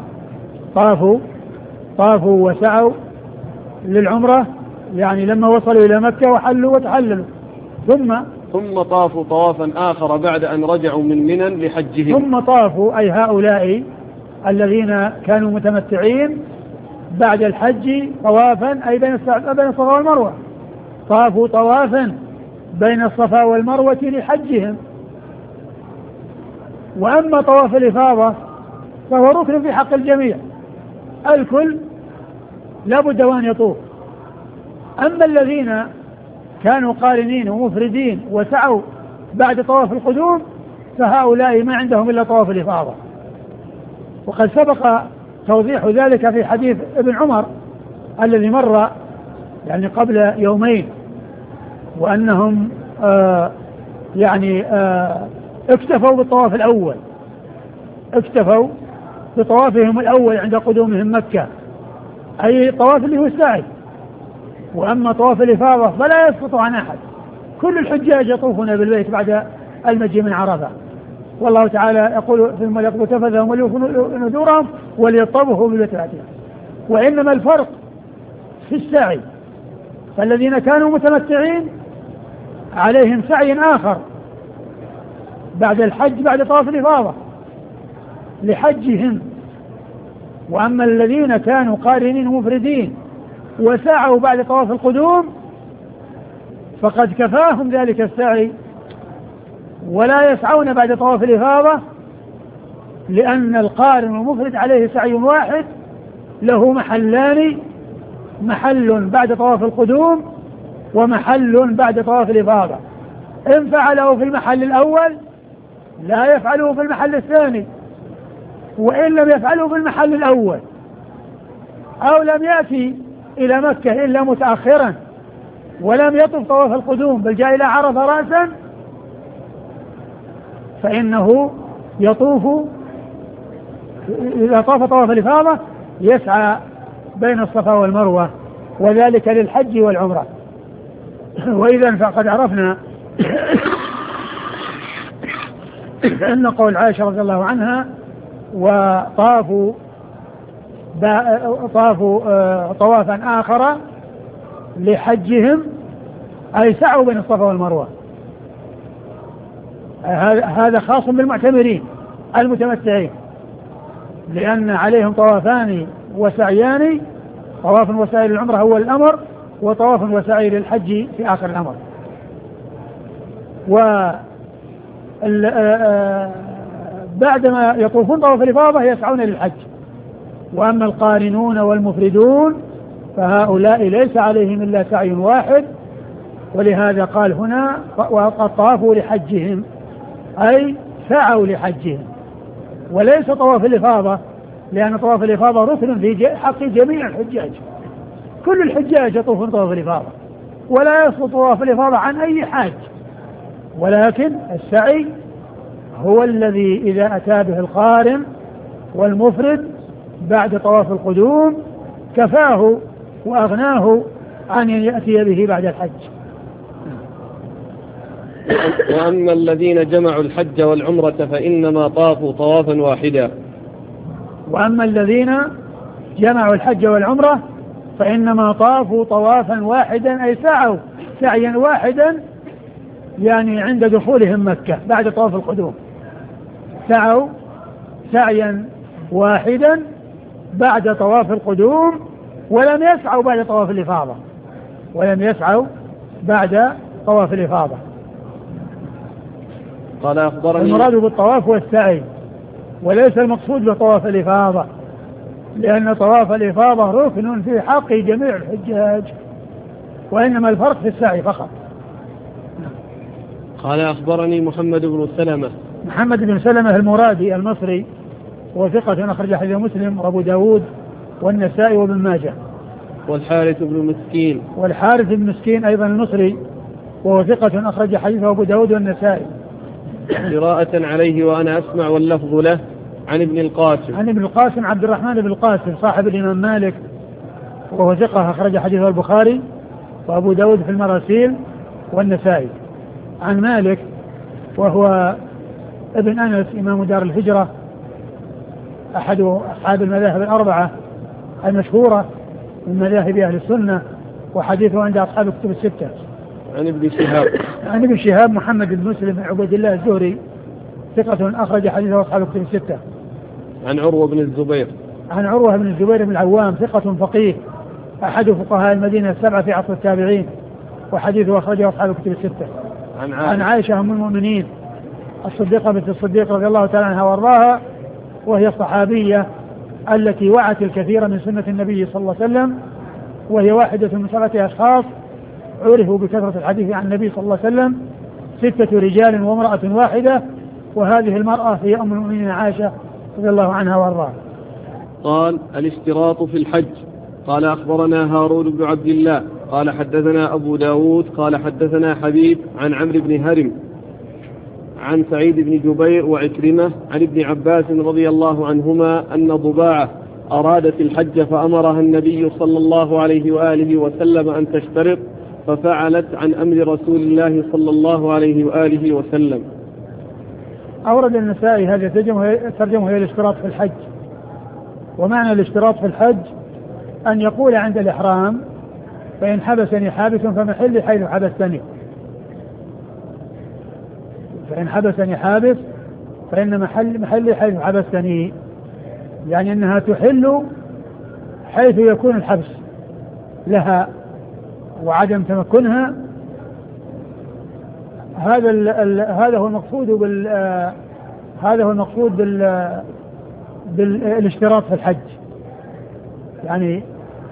طافوا وسعوا للعمرة، يعني لما وصلوا إلى مكة وحلوا وتحللوا، ثم طافوا طوافا آخر بعد أن رجعوا من منى لحجهم. ثم طافوا أي هؤلاء الذين كانوا متمتعين بعد الحج طوافا أي بين الصفا والمروة، طافوا طوافا بين الصفا والمروة لحجهم. وأما طواف الإفاضة فهو ركن في حق الجميع، الكل لا بد وأن يطوف. أما الذين كانوا قارنين ومفردين وسعوا بعد طواف القدوم فهؤلاء ما عندهم إلا طواف الإفاضة. وقد سبق توضيح ذلك في حديث ابن عمر الذي مر يعني قبل يومين، وأنهم اكتفوا بالطواف الأول، اكتفوا بطوافهم الأول عند قدومهم مكة، أي طواف اللي هو السعي. وأما طواف الإفاضة فلا يسقط عن أحد، كل الحجاج يطوفون بالبيت بعد المجيء من عرفة، والله تعالى يقول ثم يقضوا تفثهم وليوفوا نذورهم وليطوفوا بالبيت العتيق. وإنما الفرق في السعي، فالذين كانوا متمتعين عليهم سعي آخر بعد الحج بعد طواف الإفاضة لحجهم، وأما الذين كانوا قارنين مفردين وسعوا بعد طواف القدوم فقد كفاهم ذلك السعي ولا يسعون بعد طواف الإفاضة، لأن القارن المفرد عليه سعي واحد له محلان، محل بعد طواف القدوم ومحل بعد طواف الإفاضة. إن فعله في المحل الأول لا يفعله في المحل الثاني، وإن لم يفعله في المحل الأول أو لم يأتي إلى مكة إلا متأخرا ولم يطف طواف القدوم بل جاء إلى عرفة رأسا فإنه يطوف إذا طاف طواف الإفاضة يسعى بين الصفا والمروة، وذلك للحج والعمرة. وإذا فقد عرفنا أن قول عائشة رضي الله عنها وطافوا طوافا آخر لحجهم أي سعوا بين الصفا والمروة. هذا خاص بالمعتمرين المتمتعين، لأن عليهم طوافان وسعيان، طواف وسعي للعمرة هو الأمر، وطواف وسعي للحج في آخر الأمر. بعدما يطوفون طواف الإفاضة يسعون للحج. وأما القارنون والمفردون فهؤلاء ليس عليهم إلا سعي واحد، ولهذا قال هنا وقد طافوا لحجهم أي سعوا لحجهم، وليس طواف الإفاضة، لأن طواف الإفاضة ركن في حق جميع الحجاج، كل الحجاج يطوفون طواف الإفاضة ولا يسقط طواف الإفاضة عن أي حاج، ولكن السعي هو الذي إذا أتى به القارن والمفرد بعد طواف القدوم كفاه وأغناه عن أن يأتي به بعد الحج. وأما الذين جمعوا الحج والعمرة فإنما طافوا طوافا واحدا. وأما الذين جمعوا الحج والعمرة فإنما طافوا طوافا واحدا أي سعوا سعيا واحدا، يعني عند دخولهم مكة بعد طواف القدوم سعوا سعيا واحدا بعد طواف القدوم، ولم يسعوا بعد طواف الإفاضة، ولم يسعوا بعد طواف الإفاضة. قال أخبرني المراد بالطواف والسعي وليس المقصود بطواف الإفاضة، لأن طواف الإفاضة ركن في حق جميع الحجاج، وإنما الفرق في السعي فقط. قال أخبرني محمد بن سلمة. محمد بن سلمة المرادي المصري وثقة أخرج حديث مسلم وأبو داود والنسائي وابن ماجه. والحارث بن مسكين. والحارث بن مسكين أيضا المصري وهو ثقة أخرج حديثه أبو داود والنسائي. قراءة عليه وأنا أسمع واللفظ له عن ابن القاسم. عن ابن القاسم عبد الرحمن بن القاسم صاحب الإمام مالك وهو ثقة أخرج حديثه البخاري وأبو داود في المراسيل والنسائي. عن مالك وهو ابن أنس إمام دار الهجرة أحد أصحاب المذاهب الأربعة المشهورة من مذاهب أهل السنة، وحديثه عند أصحاب الكتب الستة. عن ابن شهاب. عن ابن شهاب محمد بن مسلم بن عبد الله الزهري ثقة أخرج حديثه أصحاب الكتب الستة. عن عروة بن الزبير. عن عروة بن الزبير بن العوام ثقة فقيه أحد فقهاء المدينة السبعة في عصر التابعين، وحديثه أخرجه أصحاب الكتب الستة. عن عائشة أم المؤمنين الصديقة بنت الصديق رضي الله تعالى عنها وارضاها، وهي الصحابية التي وعت الكثير من سنة النبي صلى الله عليه وسلم، وهي واحدة من 7 أشخاص عرفوا بكثرة الحديث عن النبي صلى الله عليه وسلم، 6 رجال وامرأة واحدة، وهذه المرأة هي أم المؤمنين عائشة رضي الله عنها وارضاها. قال الاشتراط في الحج. قال أخبرنا هارون بن عبد الله قال حدثنا أبو داود قال حدثنا حبيب عن عمرو بن هرم عن سعيد بن جبير وعكرمة عن ابن عباس رضي الله عنهما أن ضباعة أرادت الحج فأمرها النبي صلى الله عليه وآله وسلم أن تشترط، ففعلت عن أمر رسول الله صلى الله عليه وآله وسلم. أورد النسائي هذه الترجمة هي الاشتراط في الحج. ومعنى الاشتراط في الحج أن يقول عند الإحرام فإن حبسني حابس فمحلي حيث حبستني. فإن حبسني حابس فإن محلي حيث حبستني، يعني أنها تحل حيث يكون الحبس لها وعدم تمكنها. هذا هو المقصود بالاشتراط في الحج، يعني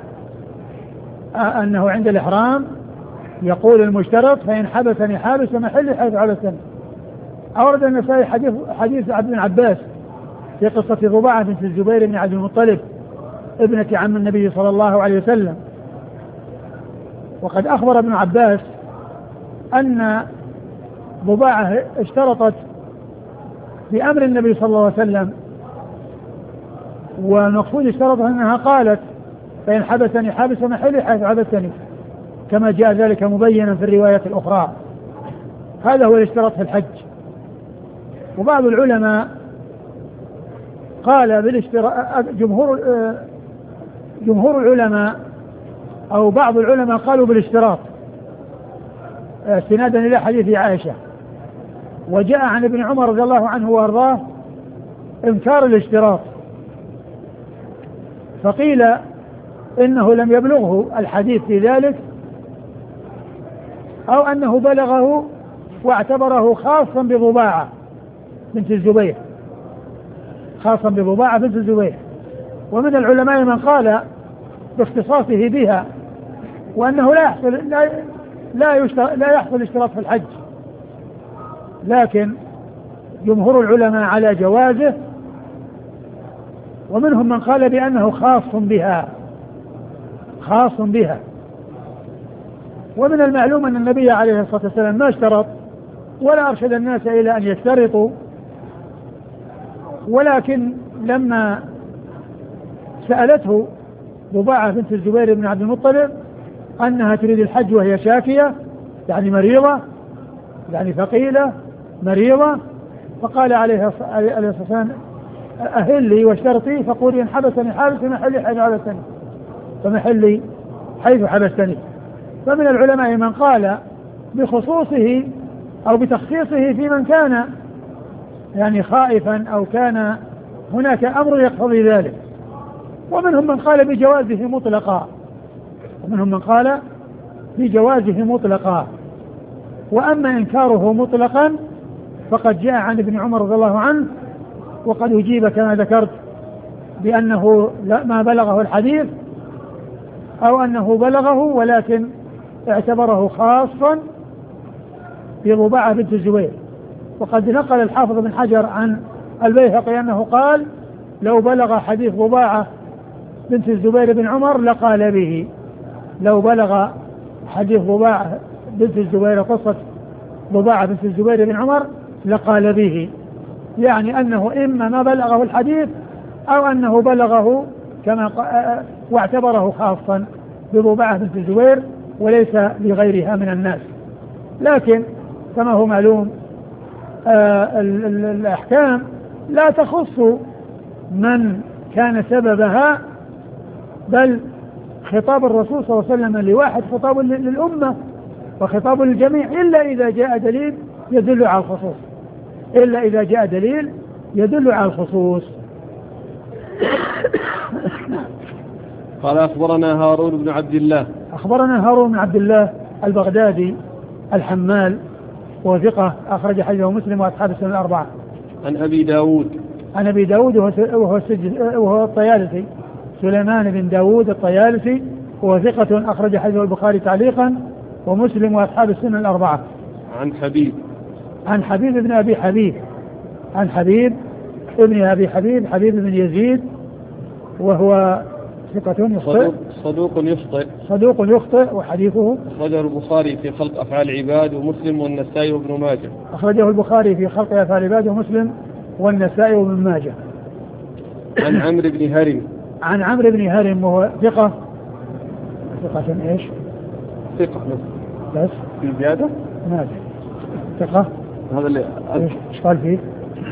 أنه عند الإحرام يقول المشترط فإن حبسني حابس فمحلي حيث حبستني. أورد النسائي حديث عبد بن عباس في قصة ضباعة بنت الزبير بن عبد المطلب ابنة عم النبي صلى الله عليه وسلم. وقد أخبر ابن عباس أن ضباعة اشترطت في أمر النبي صلى الله عليه وسلم، والمقصود اشترطت أنها قالت فإن حبسني حابس فمحلي حيث حبستني، كما جاء ذلك مبينا في الرواية الأخرى. هذا هو الاشتراط في الحج. وبعض العلماء قال بالاشتراط، جمهور العلماء أو بعض العلماء قالوا بالاشتراط استنادا إلى حديث عائشة. وجاء عن ابن عمر رضي الله عنه وارضاه انكار الاشتراط، فقيل إنه لم يبلغه الحديث في ذلك، أو أنه بلغه واعتبره خاصا بضباعة بنت الزبير، خاصا بضباعة بنت الزبير. ومن العلماء من قال باختصاصه بها، وأنه لا يحصل اشتراط في الحج، لكن جمهور العلماء على جوازه، ومنهم من قال بأنه خاص بها. ومن المعلوم أن النبي عليه الصلاة والسلام ما اشترط ولا أرشد الناس إلى أن يشترطوا، ولكن لما سألته ضباعة بنت الزبير بن عبد المطلب أنها تريد الحج وهي شاكية، يعني مريضة، يعني ثقيلة مريضة، فقال عليه الصلاة والسلام أهلي واشترطي فقولي إن حبسني حابس فمحلي حيث حبستني. فمن العلماء من قال بخصوصه أو بتخصيصه في من كان يعني خائفا أو كان هناك أمر يقتضي ذلك، ومنهم من قال بجوازه مطلقا. وأما إنكاره مطلقا فقد جاء عن ابن عمر رضي الله عنه، وقد أجيب كما ذكرت بأنه ما بلغه الحديث، أو أنه بلغه ولكن اعتبره خاصا بضباعة بنت الزبير. وقد نقل الحافظ بن حجر عن البيهقي أنه قال لو بلغ حديث ضباعة بنت الزبير بن عمر لقال به، لو بلغ حديث ضباعة بنت الزبير، قصة ضباعة بنت الزبير بن عمر لقال به، يعني أنه إما ما بلغه الحديث أو أنه بلغه كما واعتبره خاصا بضباعة بنت الزبير وليس لغيرها من الناس. لكن كما هو معلوم الأحكام لا تخص من كان سببها، بل خطاب الرسول صلى الله عليه وسلم لواحد خطاب للأمة وخطاب للجميع، إلا إذا جاء دليل يدل على الخصوص. قال أخبرنا هارون بن عبد الله البغدادي الحمال وثقة، أخرج حديثه مسلم وأصحاب السنن الأربعة. عن أبي داود وهو الطيالسي، سليمان بن داود الطيالسي، وهو ثقة، أخرج حديثه البخاري تعليقا ومسلم وأصحاب السنن الأربعة. عن حبيب بن أبي حبيب بن يزيد، وهو ثقة صدوق يخطئ وحديثه أخرجه البخاري في خلق أفعال العباد ومسلم والنسائي وابن ماجه. أخرجه البخاري في خلق أفعال العباد ومسلم والنسائي وابن ماجه. عن عمرو بن هرم وهو ثقة ايش؟ ثقة بس في زيادة؟ ماذا؟ ثقة هذا اللي ايش قال فيه؟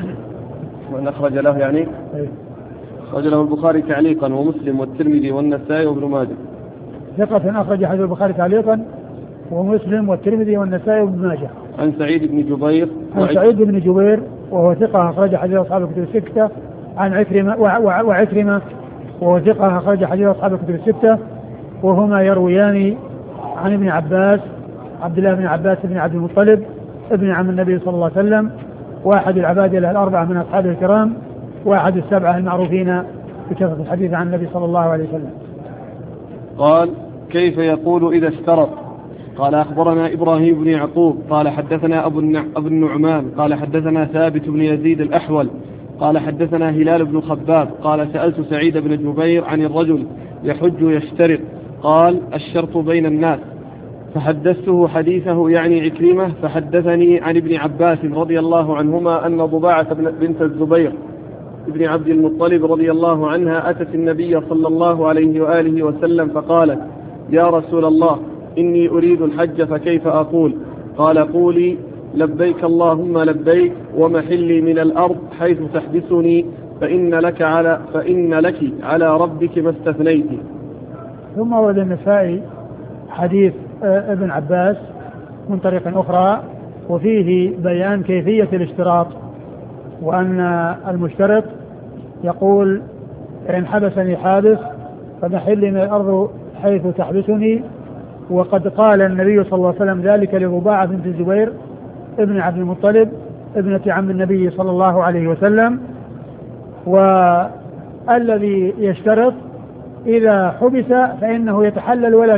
من أخرج له يعني أخرج له البخاري تعليقا ومسلم والترمذي والنسائي وابن ماجه. ثقة أخرج حديث البخاري تعليقا ومسلم والترمذي والنسائي وابن ماجه. عن سعيد بن جبير. عن سعيد بن جبير وهو ثقة أخرج حديث أصحاب الكتب الستة. عن عكرمة وعكرمة وهو ثقة أخرج حديث أصحاب الكتب الستة، وهما يرويان عن ابن عباس عبد الله بن عباس بن عبد المطلب ابن عم النبي صلى الله عليه وسلم، واحد العبادلة الأربعة من أصحابه الكرام، واحد السبعة المعروفين بكثرة الحديث عن النبي صلى الله عليه وسلم. قال: كيف يقول إذا اشترط؟ قال: أخبرنا إبراهيم بن يعقوب قال حدثنا أبو النعمان قال حدثنا ثابت بن يزيد الأحول قال حدثنا هلال بن خباب قال: سألت سعيد بن جبير عن الرجل يحج يشترط، قال: الشرط بين الناس. فحدثته حديثه يعني عكرمة، فحدثني عن ابن عباس رضي الله عنهما أن ضباعة بنت الزبير ابن عبد المطلب رضي الله عنها أتت النبي صلى الله عليه وآله وسلم فقالت: يا رسول الله، إني أريد الحج فكيف أقول؟ قال: قولي: لبيك اللهم لبيك ومحلي من الأرض حيث تحبسني فإن لك على ربك ما استثنيت. ثم ورد النسائي حديث ابن عباس من طريق أخرى وفيه بيان كيفية الاشتراط، وأن المشترط يقول: إن حبسني حابس فمحلي من الأرض حيث تحبسني. وقد قال النبي صلى الله عليه وسلم ذلك لرباعة بنت الزبير ابن عبد المطلب ابنة عم النبي صلى الله عليه وسلم. والذي يشترط إذا حبس فإنه يتحلل ولا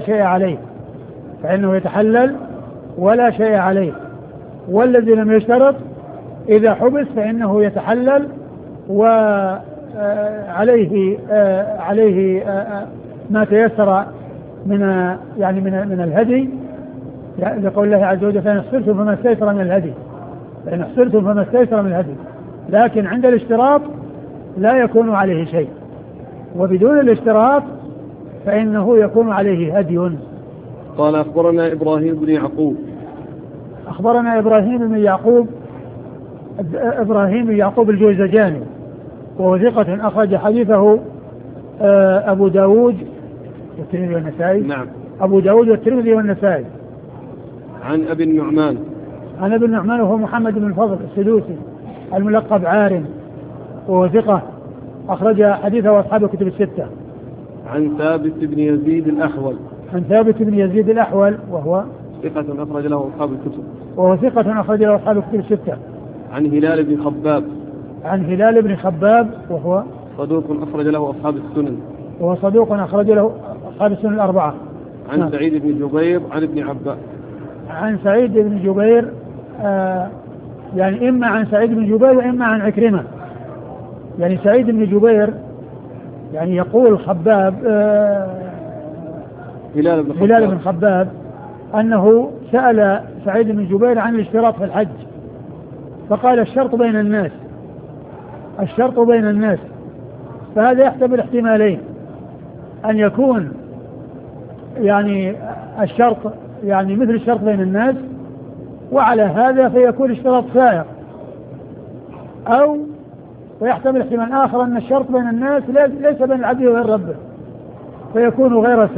شيء عليه، والذي لم يشترط إذا حبس فإنه يتحلل وعليه ما تيسر من الهدي، لقول الله عز وجل: فإن احصرتم فما استيسر من الهدي. لكن عند الاشتراط لا يكون عليه شيء، وبدون الاشتراط فإنه يكون عليه هدي. قال: أخبرنا إبراهيم بن يعقوب. أخبرنا إبراهيم بن يعقوب الجوزجاني وهو ثقة أخرج حديثه أبو داود والترمذي والنسائي. نعم. أبو داود والترمذي والنسائي. عن أبي النعمان. عن أبي النعمان وهو محمد بن الفضل السدوسي الملقب عارم وهو ثقة أخرج حديثه أصحاب الكتب الستة. عن ثابت بن يزيد الأحول. عن ثابت بن يزيد الأحول وهو ثقة أخرج له أصحاب الكتب الستة. عن هلال بن خباب. عن هلال بن خباب وهو صدوق أخرج له أصحاب السنن. وهو صدوق أخرج له أصحاب السنن الأربعة. عن سعيد بن جبير عن ابن عباس. عن سعيد بن جبير يعني إما عن سعيد بن جبير وإما عن عكرمة. يعني سعيد بن جبير يعني يقول خباب هلال بن خباب أنه سأل سعيد بن جبير عن الاشتراط في الحج، فقال: الشرط بين الناس. فهذا يحتمل احتمالين: أن يكون يعني الشرط يعني مثل الشرط بين الناس، وعلى هذا فيكون اشتراط سائغ، أو ويحتمل احتمال آخر أن الشرط بين الناس ليس بين العبد وبين ربه فيكون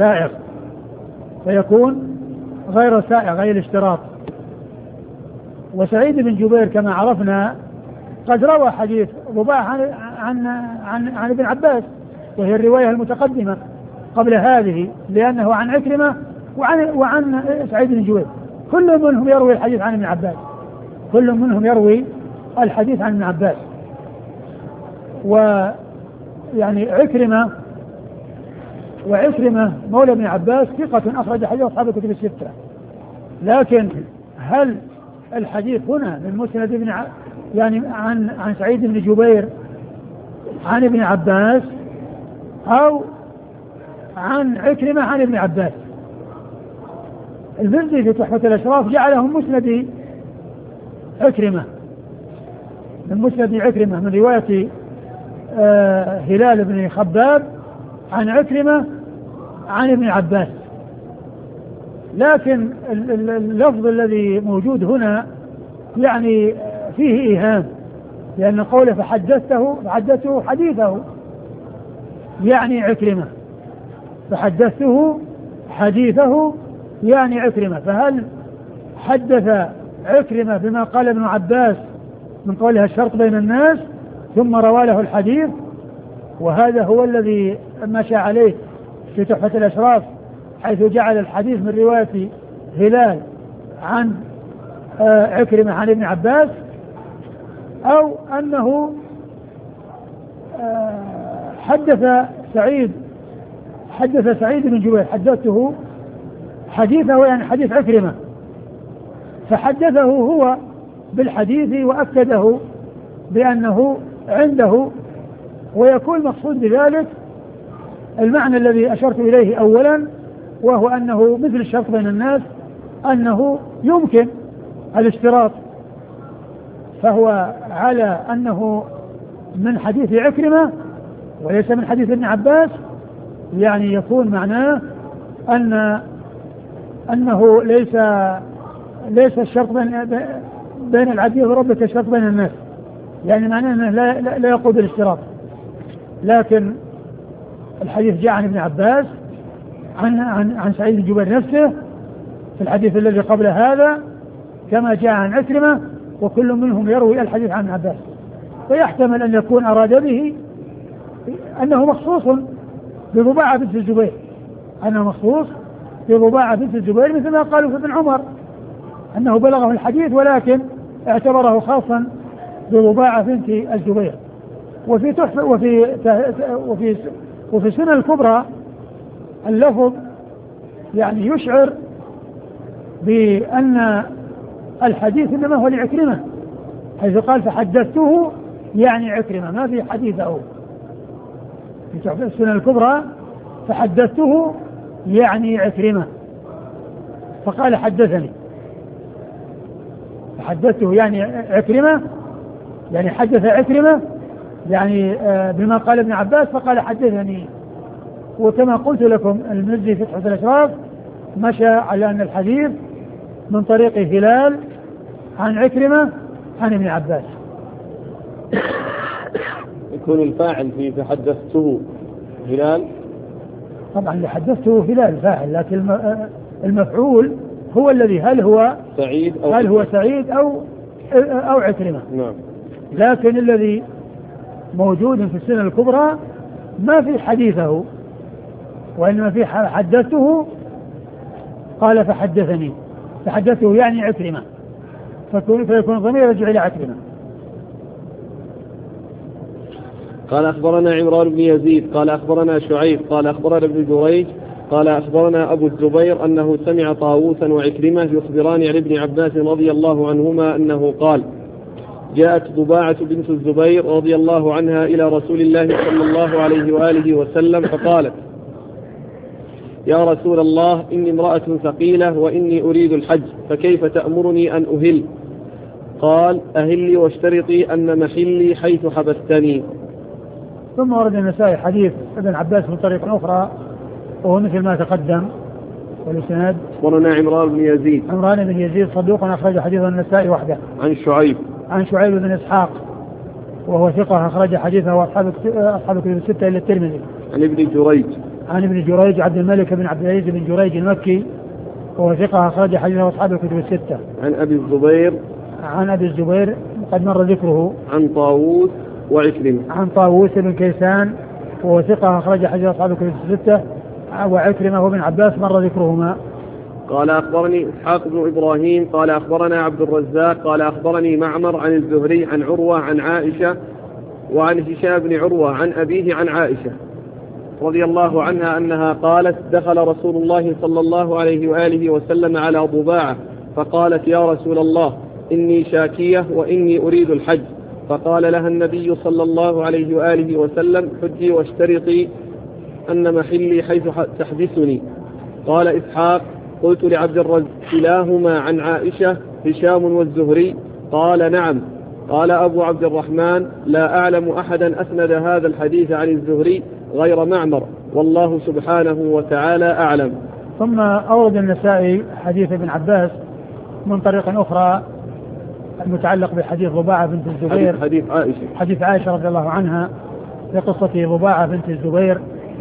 غير سائغ أي الاشتراط. وسعيد بن جبير كما عرفنا قد روى حديث ضباع عن ابن عباس، وهي الرواية المتقدمة قبل هذه، لأنه عن عكرمة وعن سعيد بن جبير، كل منهم يروي الحديث عن ابن عباس. ويعني وعكرمة مولى ابن عباس ثقة أخرج حديث أصحاب الكتب الستة. لكن هل الحديث هنا من مسند يعني عن سعيد بن جبير عن ابن عباس أو عن عكرمة عن ابن عباس؟ المزي في تحفة الأشراف جعلهم مسند عكرمة، من رواية هلال بن خباب عن عكرمة عن ابن عباس. لكن اللفظ الذي موجود هنا يعني فيه إيهام، لأن قوله فحدثته حديثه يعني عكرمة، فحدثته حديثه يعني عكرمة. فهل حدث عكرمة بما قال ابن عباس من قولها الشرط بين الناس ثم روى له الحديث؟ وهذا هو الذي مشى عليه في تحفة الأشراف، حيث جعل الحديث من رواية هلال عن عكرمة عن ابن عباس، أو أنه حدث سعيد بن جبير حدثته حديثه يعني حديث عكرمة، فحدثه هو بالحديث وأكده بأنه عنده. ويكون مقصود بذلك المعنى الذي أشرت إليه أولا، وهو أنه مثل الشرط بين الناس، أنه يمكن الاشتراط، فهو على أنه من حديث عكرمة وليس من حديث ابن عباس، يعني يكون معناه أنه ليس الشرط بين العبد وربه كالشرط بين الناس، يعني معناه أنه لا يقود الاشتراط. لكن الحديث جاء عن ابن عباس عن سعيد بن جبير نفسه في الحديث الذي قبل هذا، كما جاء عن عكرمة، وكل منهم يروي الحديث عن ابن عباس. ويحتمل أن يكون أراد به أنه مخصوص بضباعة بنت الزبير، أنه مخصوص بضباعة بنت الزبير، مثل ما قالوا في ابن عمر أنه بلغه الحديث ولكن اعتبره خاصا بضباعة بنت الزبير. وفي تحفة وفي سنة الكبرى اللفظ يعني يشعر بأن الحديث إنما هو لعكرمة، حيث قال فحدثته يعني عكرمة، ما في حديثه. في تحفة السنة الكبرى فحدثته يعني عكرمة، فقال حدثني، فحدثته يعني عكرمة، يعني حدث عكرمة يعني بما قال ابن عباس، فقال حدثني. وكما قلت لكم المزي في تحفة الأشراف مشى على أن الحديث من طريق هلال عن عكرمة عن ابن عباس. يكون الفاعل في فحدثته هلال، طبعا اللي حدثته هلال فاعل، لكن المفعول هو الذي هل هو سعيد أو عكرمة. نعم. لكن الذي موجود في السنة الكبرى ما في حديثه، وإنما في حدثته، قال فحدثني، فحدثته يعني عكرمة، فيكون ضمير يرجع إلى عكرمة. قال أخبرنا عمران بن يزيد قال أخبرنا شعيب قال أخبرنا ابن جريج قال أخبرنا أبو الزبير أنه سمع طاووسا وعكرمة يخبران عن ابن عباس رضي الله عنهما أنه قال: جاءت ضباعة بنت الزبير رضي الله عنها إلى رسول الله صلى الله عليه وآله وسلم فقالت: يا رسول الله، إني امرأة ثقيلة وإني أريد الحج، فكيف تأمرني أن أهل؟ قال: أهلي واشترطي أن محلي حيث حبستني. ثم ورد النسائي حديث ابن عباس من طريق أخرى وهو مثل ما تقدم. والإسناد أخبرنا عمران بن يزيد صدوق أخرج حديثه النسائي وحده. عن شعيب بن إسحاق وهو ثقة أخرج حديثه أصحاب الكتب الستة إلا الترمذي. عن ابن جريج عبد الملك بن عبد العزيز بن جريج المكي وهو ثقة أخرج حديثه أصحاب الكتب الستة. عن أبي الزبير قد مر ذكره. عن طاووس بن كيسان وهو ثقة أخرج حديث أصحاب الكتب الستة، وعكرمة وابن عباس مر ذكرهما. قال أخبرني إسحاق بن إبراهيم قال أخبرنا عبد الرزاق قال أخبرني معمر عن الزهري عن عروة عن عائشة وعن هشام بن عروة عن أبيه عن عائشة رضي الله عنها أنها قالت: دخل رسول الله صلى الله عليه وآله وسلم على ضباعة فقالت: يا رسول الله، إني شاكية وإني أريد الحج. فقال لها النبي صلى الله عليه وآله وسلم: حجي واشترطي أن محلي حيث تحدثني. قال إسحاق: قلت لعبد الرزاق: كلاهما عن عائشة هشام والزهري؟ قال: نعم. قال أبو عبد الرحمن: لا أعلم أحدا أسند هذا الحديث عن الزهري غير معمر، والله سبحانه وتعالى أعلم. ثم أورد النسائي حديث ابن عباس من طريق أخرى وهو مثل ما تقدم. والإسناد أخبرنا عمران بن يزيد قال حدثنا شعيب بن إسحاق وهو ثقة أخرج حديثه أصحاب الكتب الستة. عن شعيب بن إسحاق وهو ثقة أخرج حديثه أصحاب الكتب الستة. عن أبي الزبير محمد بن عبد الرحمن وهو ثقة أخرج حديثه أصحاب الكتب الستة. المتعلق بحديث ضباعة بنت الزبير، حديث عائشة رضي الله عنها في قصة ضباعة بنت الزبير،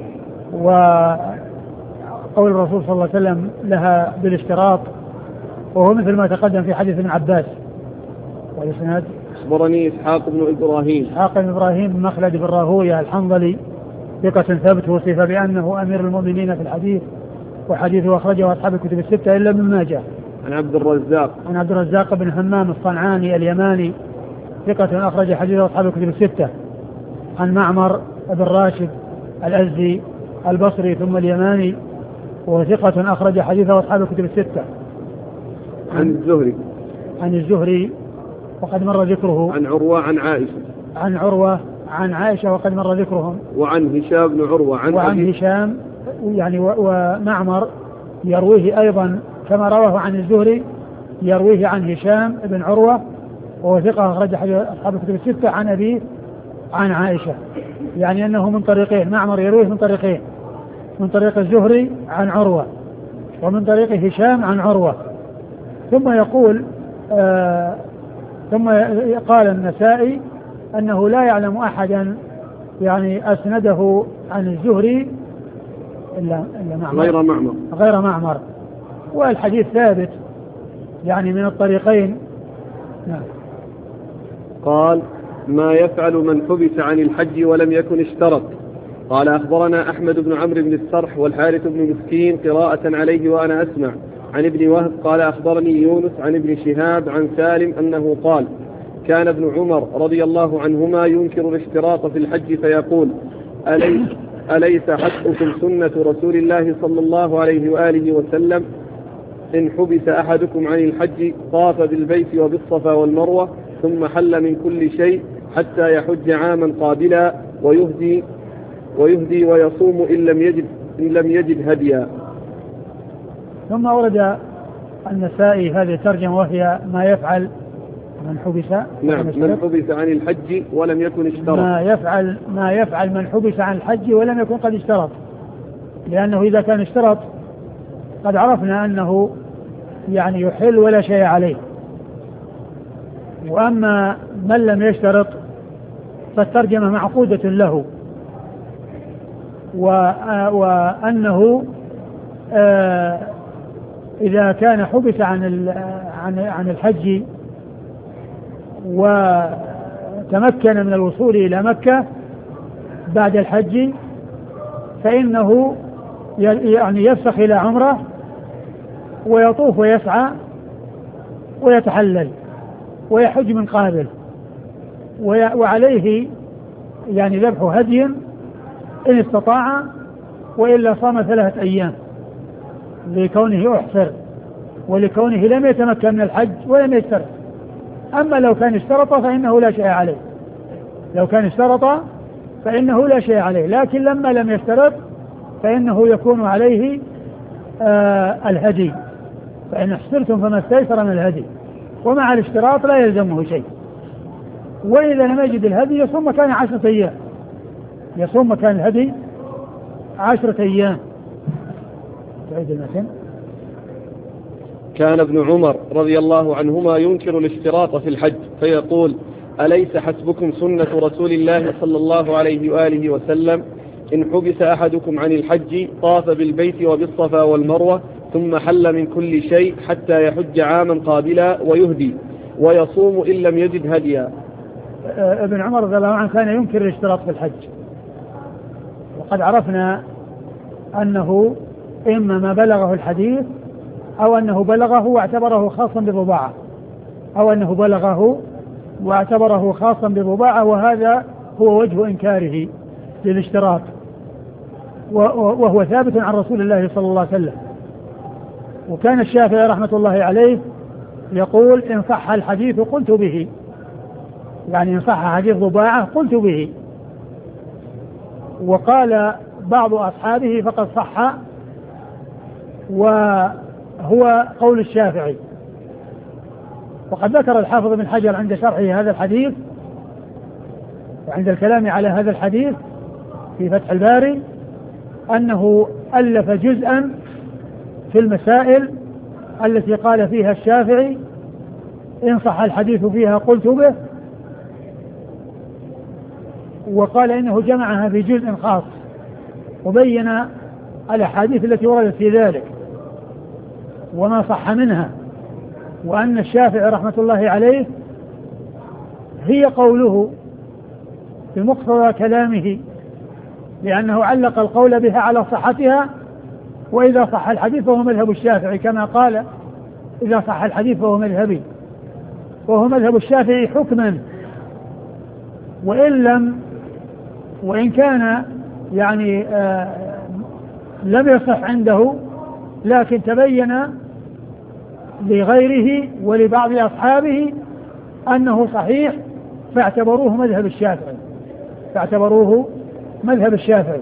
وقول الرسول صلى الله عليه وسلم لها بالاشتراط، وهو مثل ما تقدم في حديث ابن عباس. والإسناد أخبرني إسحاق بن إبراهيم بن مخلد بن راهويه الحنظلي ثقة ثبت، وصف بأنه أمير المؤمنين في الحديث، وحديثه أخرجه أصحاب الكتب الستة إلا ابن ماجه. عن عبد الرزاق بن همام الصنعاني اليماني ثقة أخرج حديثه أصحاب الكتب الستة. عن معمر بن راشد الأزدي البصري ثم اليماني، وثقة أخرج حديثه أصحاب الكتب الستة. عن الزهري وقد مر ذكره. عن عروة عن عائشة وقد مر ذكرهم. وعن هشام بن عروة وعن هشام يعني ومعمر يرويه أيضا كما رواه عن الزهري، يرويه عن هشام بن عروة وهو ثقة أخرج أصحاب الكتب الستة عن أبيه عن عائشة، يعني أنه من طريقين، معمر يرويه من طريقين، من طريق الزهري عن عروة ومن طريق هشام عن عروة. ثم يقول ثم قال النسائي أنه لا يعلم أحدا يعني أسنده عن الزهري إلا غير معمر، والحديث ثابت يعني من الطريقين. نعم. قال: ما يفعل من حبس عن الحج ولم يكن اشترط. قال: أخبرنا أحمد بن عمرو بن السرح والحارث بن مسكين قراءة عليه وأنا أسمع عن ابن وهب قال: أخبرني يونس عن ابن شهاب عن سالم أنه قال: كان ابن عمر رضي الله عنهما ينكر الاشتراط في الحج فيقول: أليس حسبكم سنة رسول الله صلى الله عليه وآله وسلم إن حبس أحدكم عن الحج طاف بالبيت وبالصفا والمروة ثم حل من كل شيء حتى يحج عاما قابلا ويهدي ويصوم إن لم يجد هديا. ثم ورد النسائي هذه الترجمة وهي ما يفعل من حبس. نعم، من حبس عن الحج ولم يكن اشترط. ما يفعل من حبس عن الحج ولم يكن قد اشترط، لأنه إذا كان اشترط قد عرفنا أنه يعني يحل ولا شيء عليه. وأما من لم يشترط فالترجمة معقودة له، وأنه إذا كان حبس عن الحج وتمكن من الوصول إلى مكة بعد الحج فإنه يعني يفسخ إلى عمره ويطوف ويسعى ويتحلل ويحج من قابل، وعليه يعني ذبح هدي إن استطاع، وإلا صام 3 أيام لكونه أحصر ولكونه لم يتمكن من الحج ولم يشترط. أما لو كان اشترط فإنه لا شيء عليه، لكن لما لم يشترط فإنه يكون عليه الهدي، فإن احصرتم فما استيسر من الهدي، ومع الاشتراط لا يلزمه شيء. وإذا لم يجد الهدي يصوم مكان 10 أيام، يصوم مكان الهدي 10 أيام. تعيد المثل. كان ابن عمر رضي الله عنهما ينكر الاشتراط في الحج فيقول: أليس حسبكم سنة رسول الله صلى الله عليه وآله وسلم إن حبس أحدكم عن الحج طاف بالبيت وبالصفا والمروة ثم حل من كل شيء حتى يحج عاما قابلا ويهدي ويصوم إن لم يجد هديا. ابن عمر رضي الله عنه كان ينكر الاشتراط في الحج، وقد عرفنا أنه إما ما بلغه الحديث أو أنه بلغه واعتبره خاصا بضباعة، وهذا هو وجه إنكاره للاشتراط، وهو ثابت عن رسول الله صلى الله عليه وسلم. وكان الشافعي رحمة الله عليه يقول: إن صح الحديث قلت به، يعني إن صح حديث ضباعة قلت به. وقال بعض أصحابه فقد صح، وهو قول الشافعي. وقد ذكر الحافظ بن حجر عند شرحه هذا الحديث وعند الكلام على هذا الحديث في فتح الباري أنه ألف جزءا في المسائل التي قال فيها الشافعي إن صح الحديث فيها قلت به، وقال إنه جمعها في جزء خاص وبين الأحاديث التي وردت في ذلك وما صح منها، وأن الشافعي رحمة الله عليه هي قوله بمقتضى كلامه، لأنه علق القول بها على صحتها، وإذا صح الحديث فهو مذهب الشافعي كما قال إذا صح الحديث فهو مذهبي، وهو مذهب الشافعي حكما، وإن كان يعني لم يصح عنده، لكن تبين لغيره ولبعض أصحابه أنه صحيح فاعتبروه مذهب الشافعي.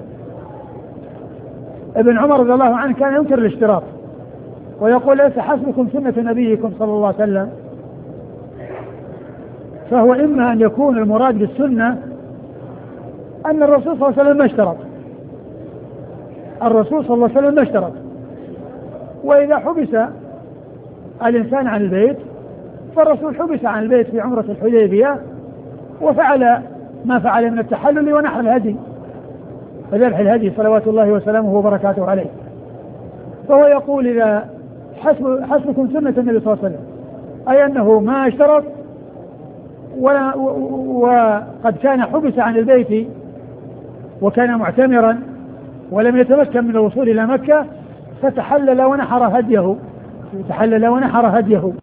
ابن عمر رضي الله عنه كان ينكر الاشتراط ويقول ليس حسبكم سنة نبيكم صلى الله عليه وسلم، فهو إما أن يكون المراد بالسنة أن الرسول صلى الله عليه وسلم ما اشترط، وإذا حبس الإنسان عن البيت فالرسول حبس عن البيت في عمرة الحديبية وفعل ما فعل من التحلل ونحر الهدي وذبح الهدي صلوات الله وسلامه وبركاته عليه. فهو يقول إذا حسبكم سنة النبي صلى الله عليه وسلم، أي أنه ما اشترط وقد كان حبس عن البيت وكان معتمرا ولم يتمكن من الوصول إلى مكة فتحلل ونحر هديه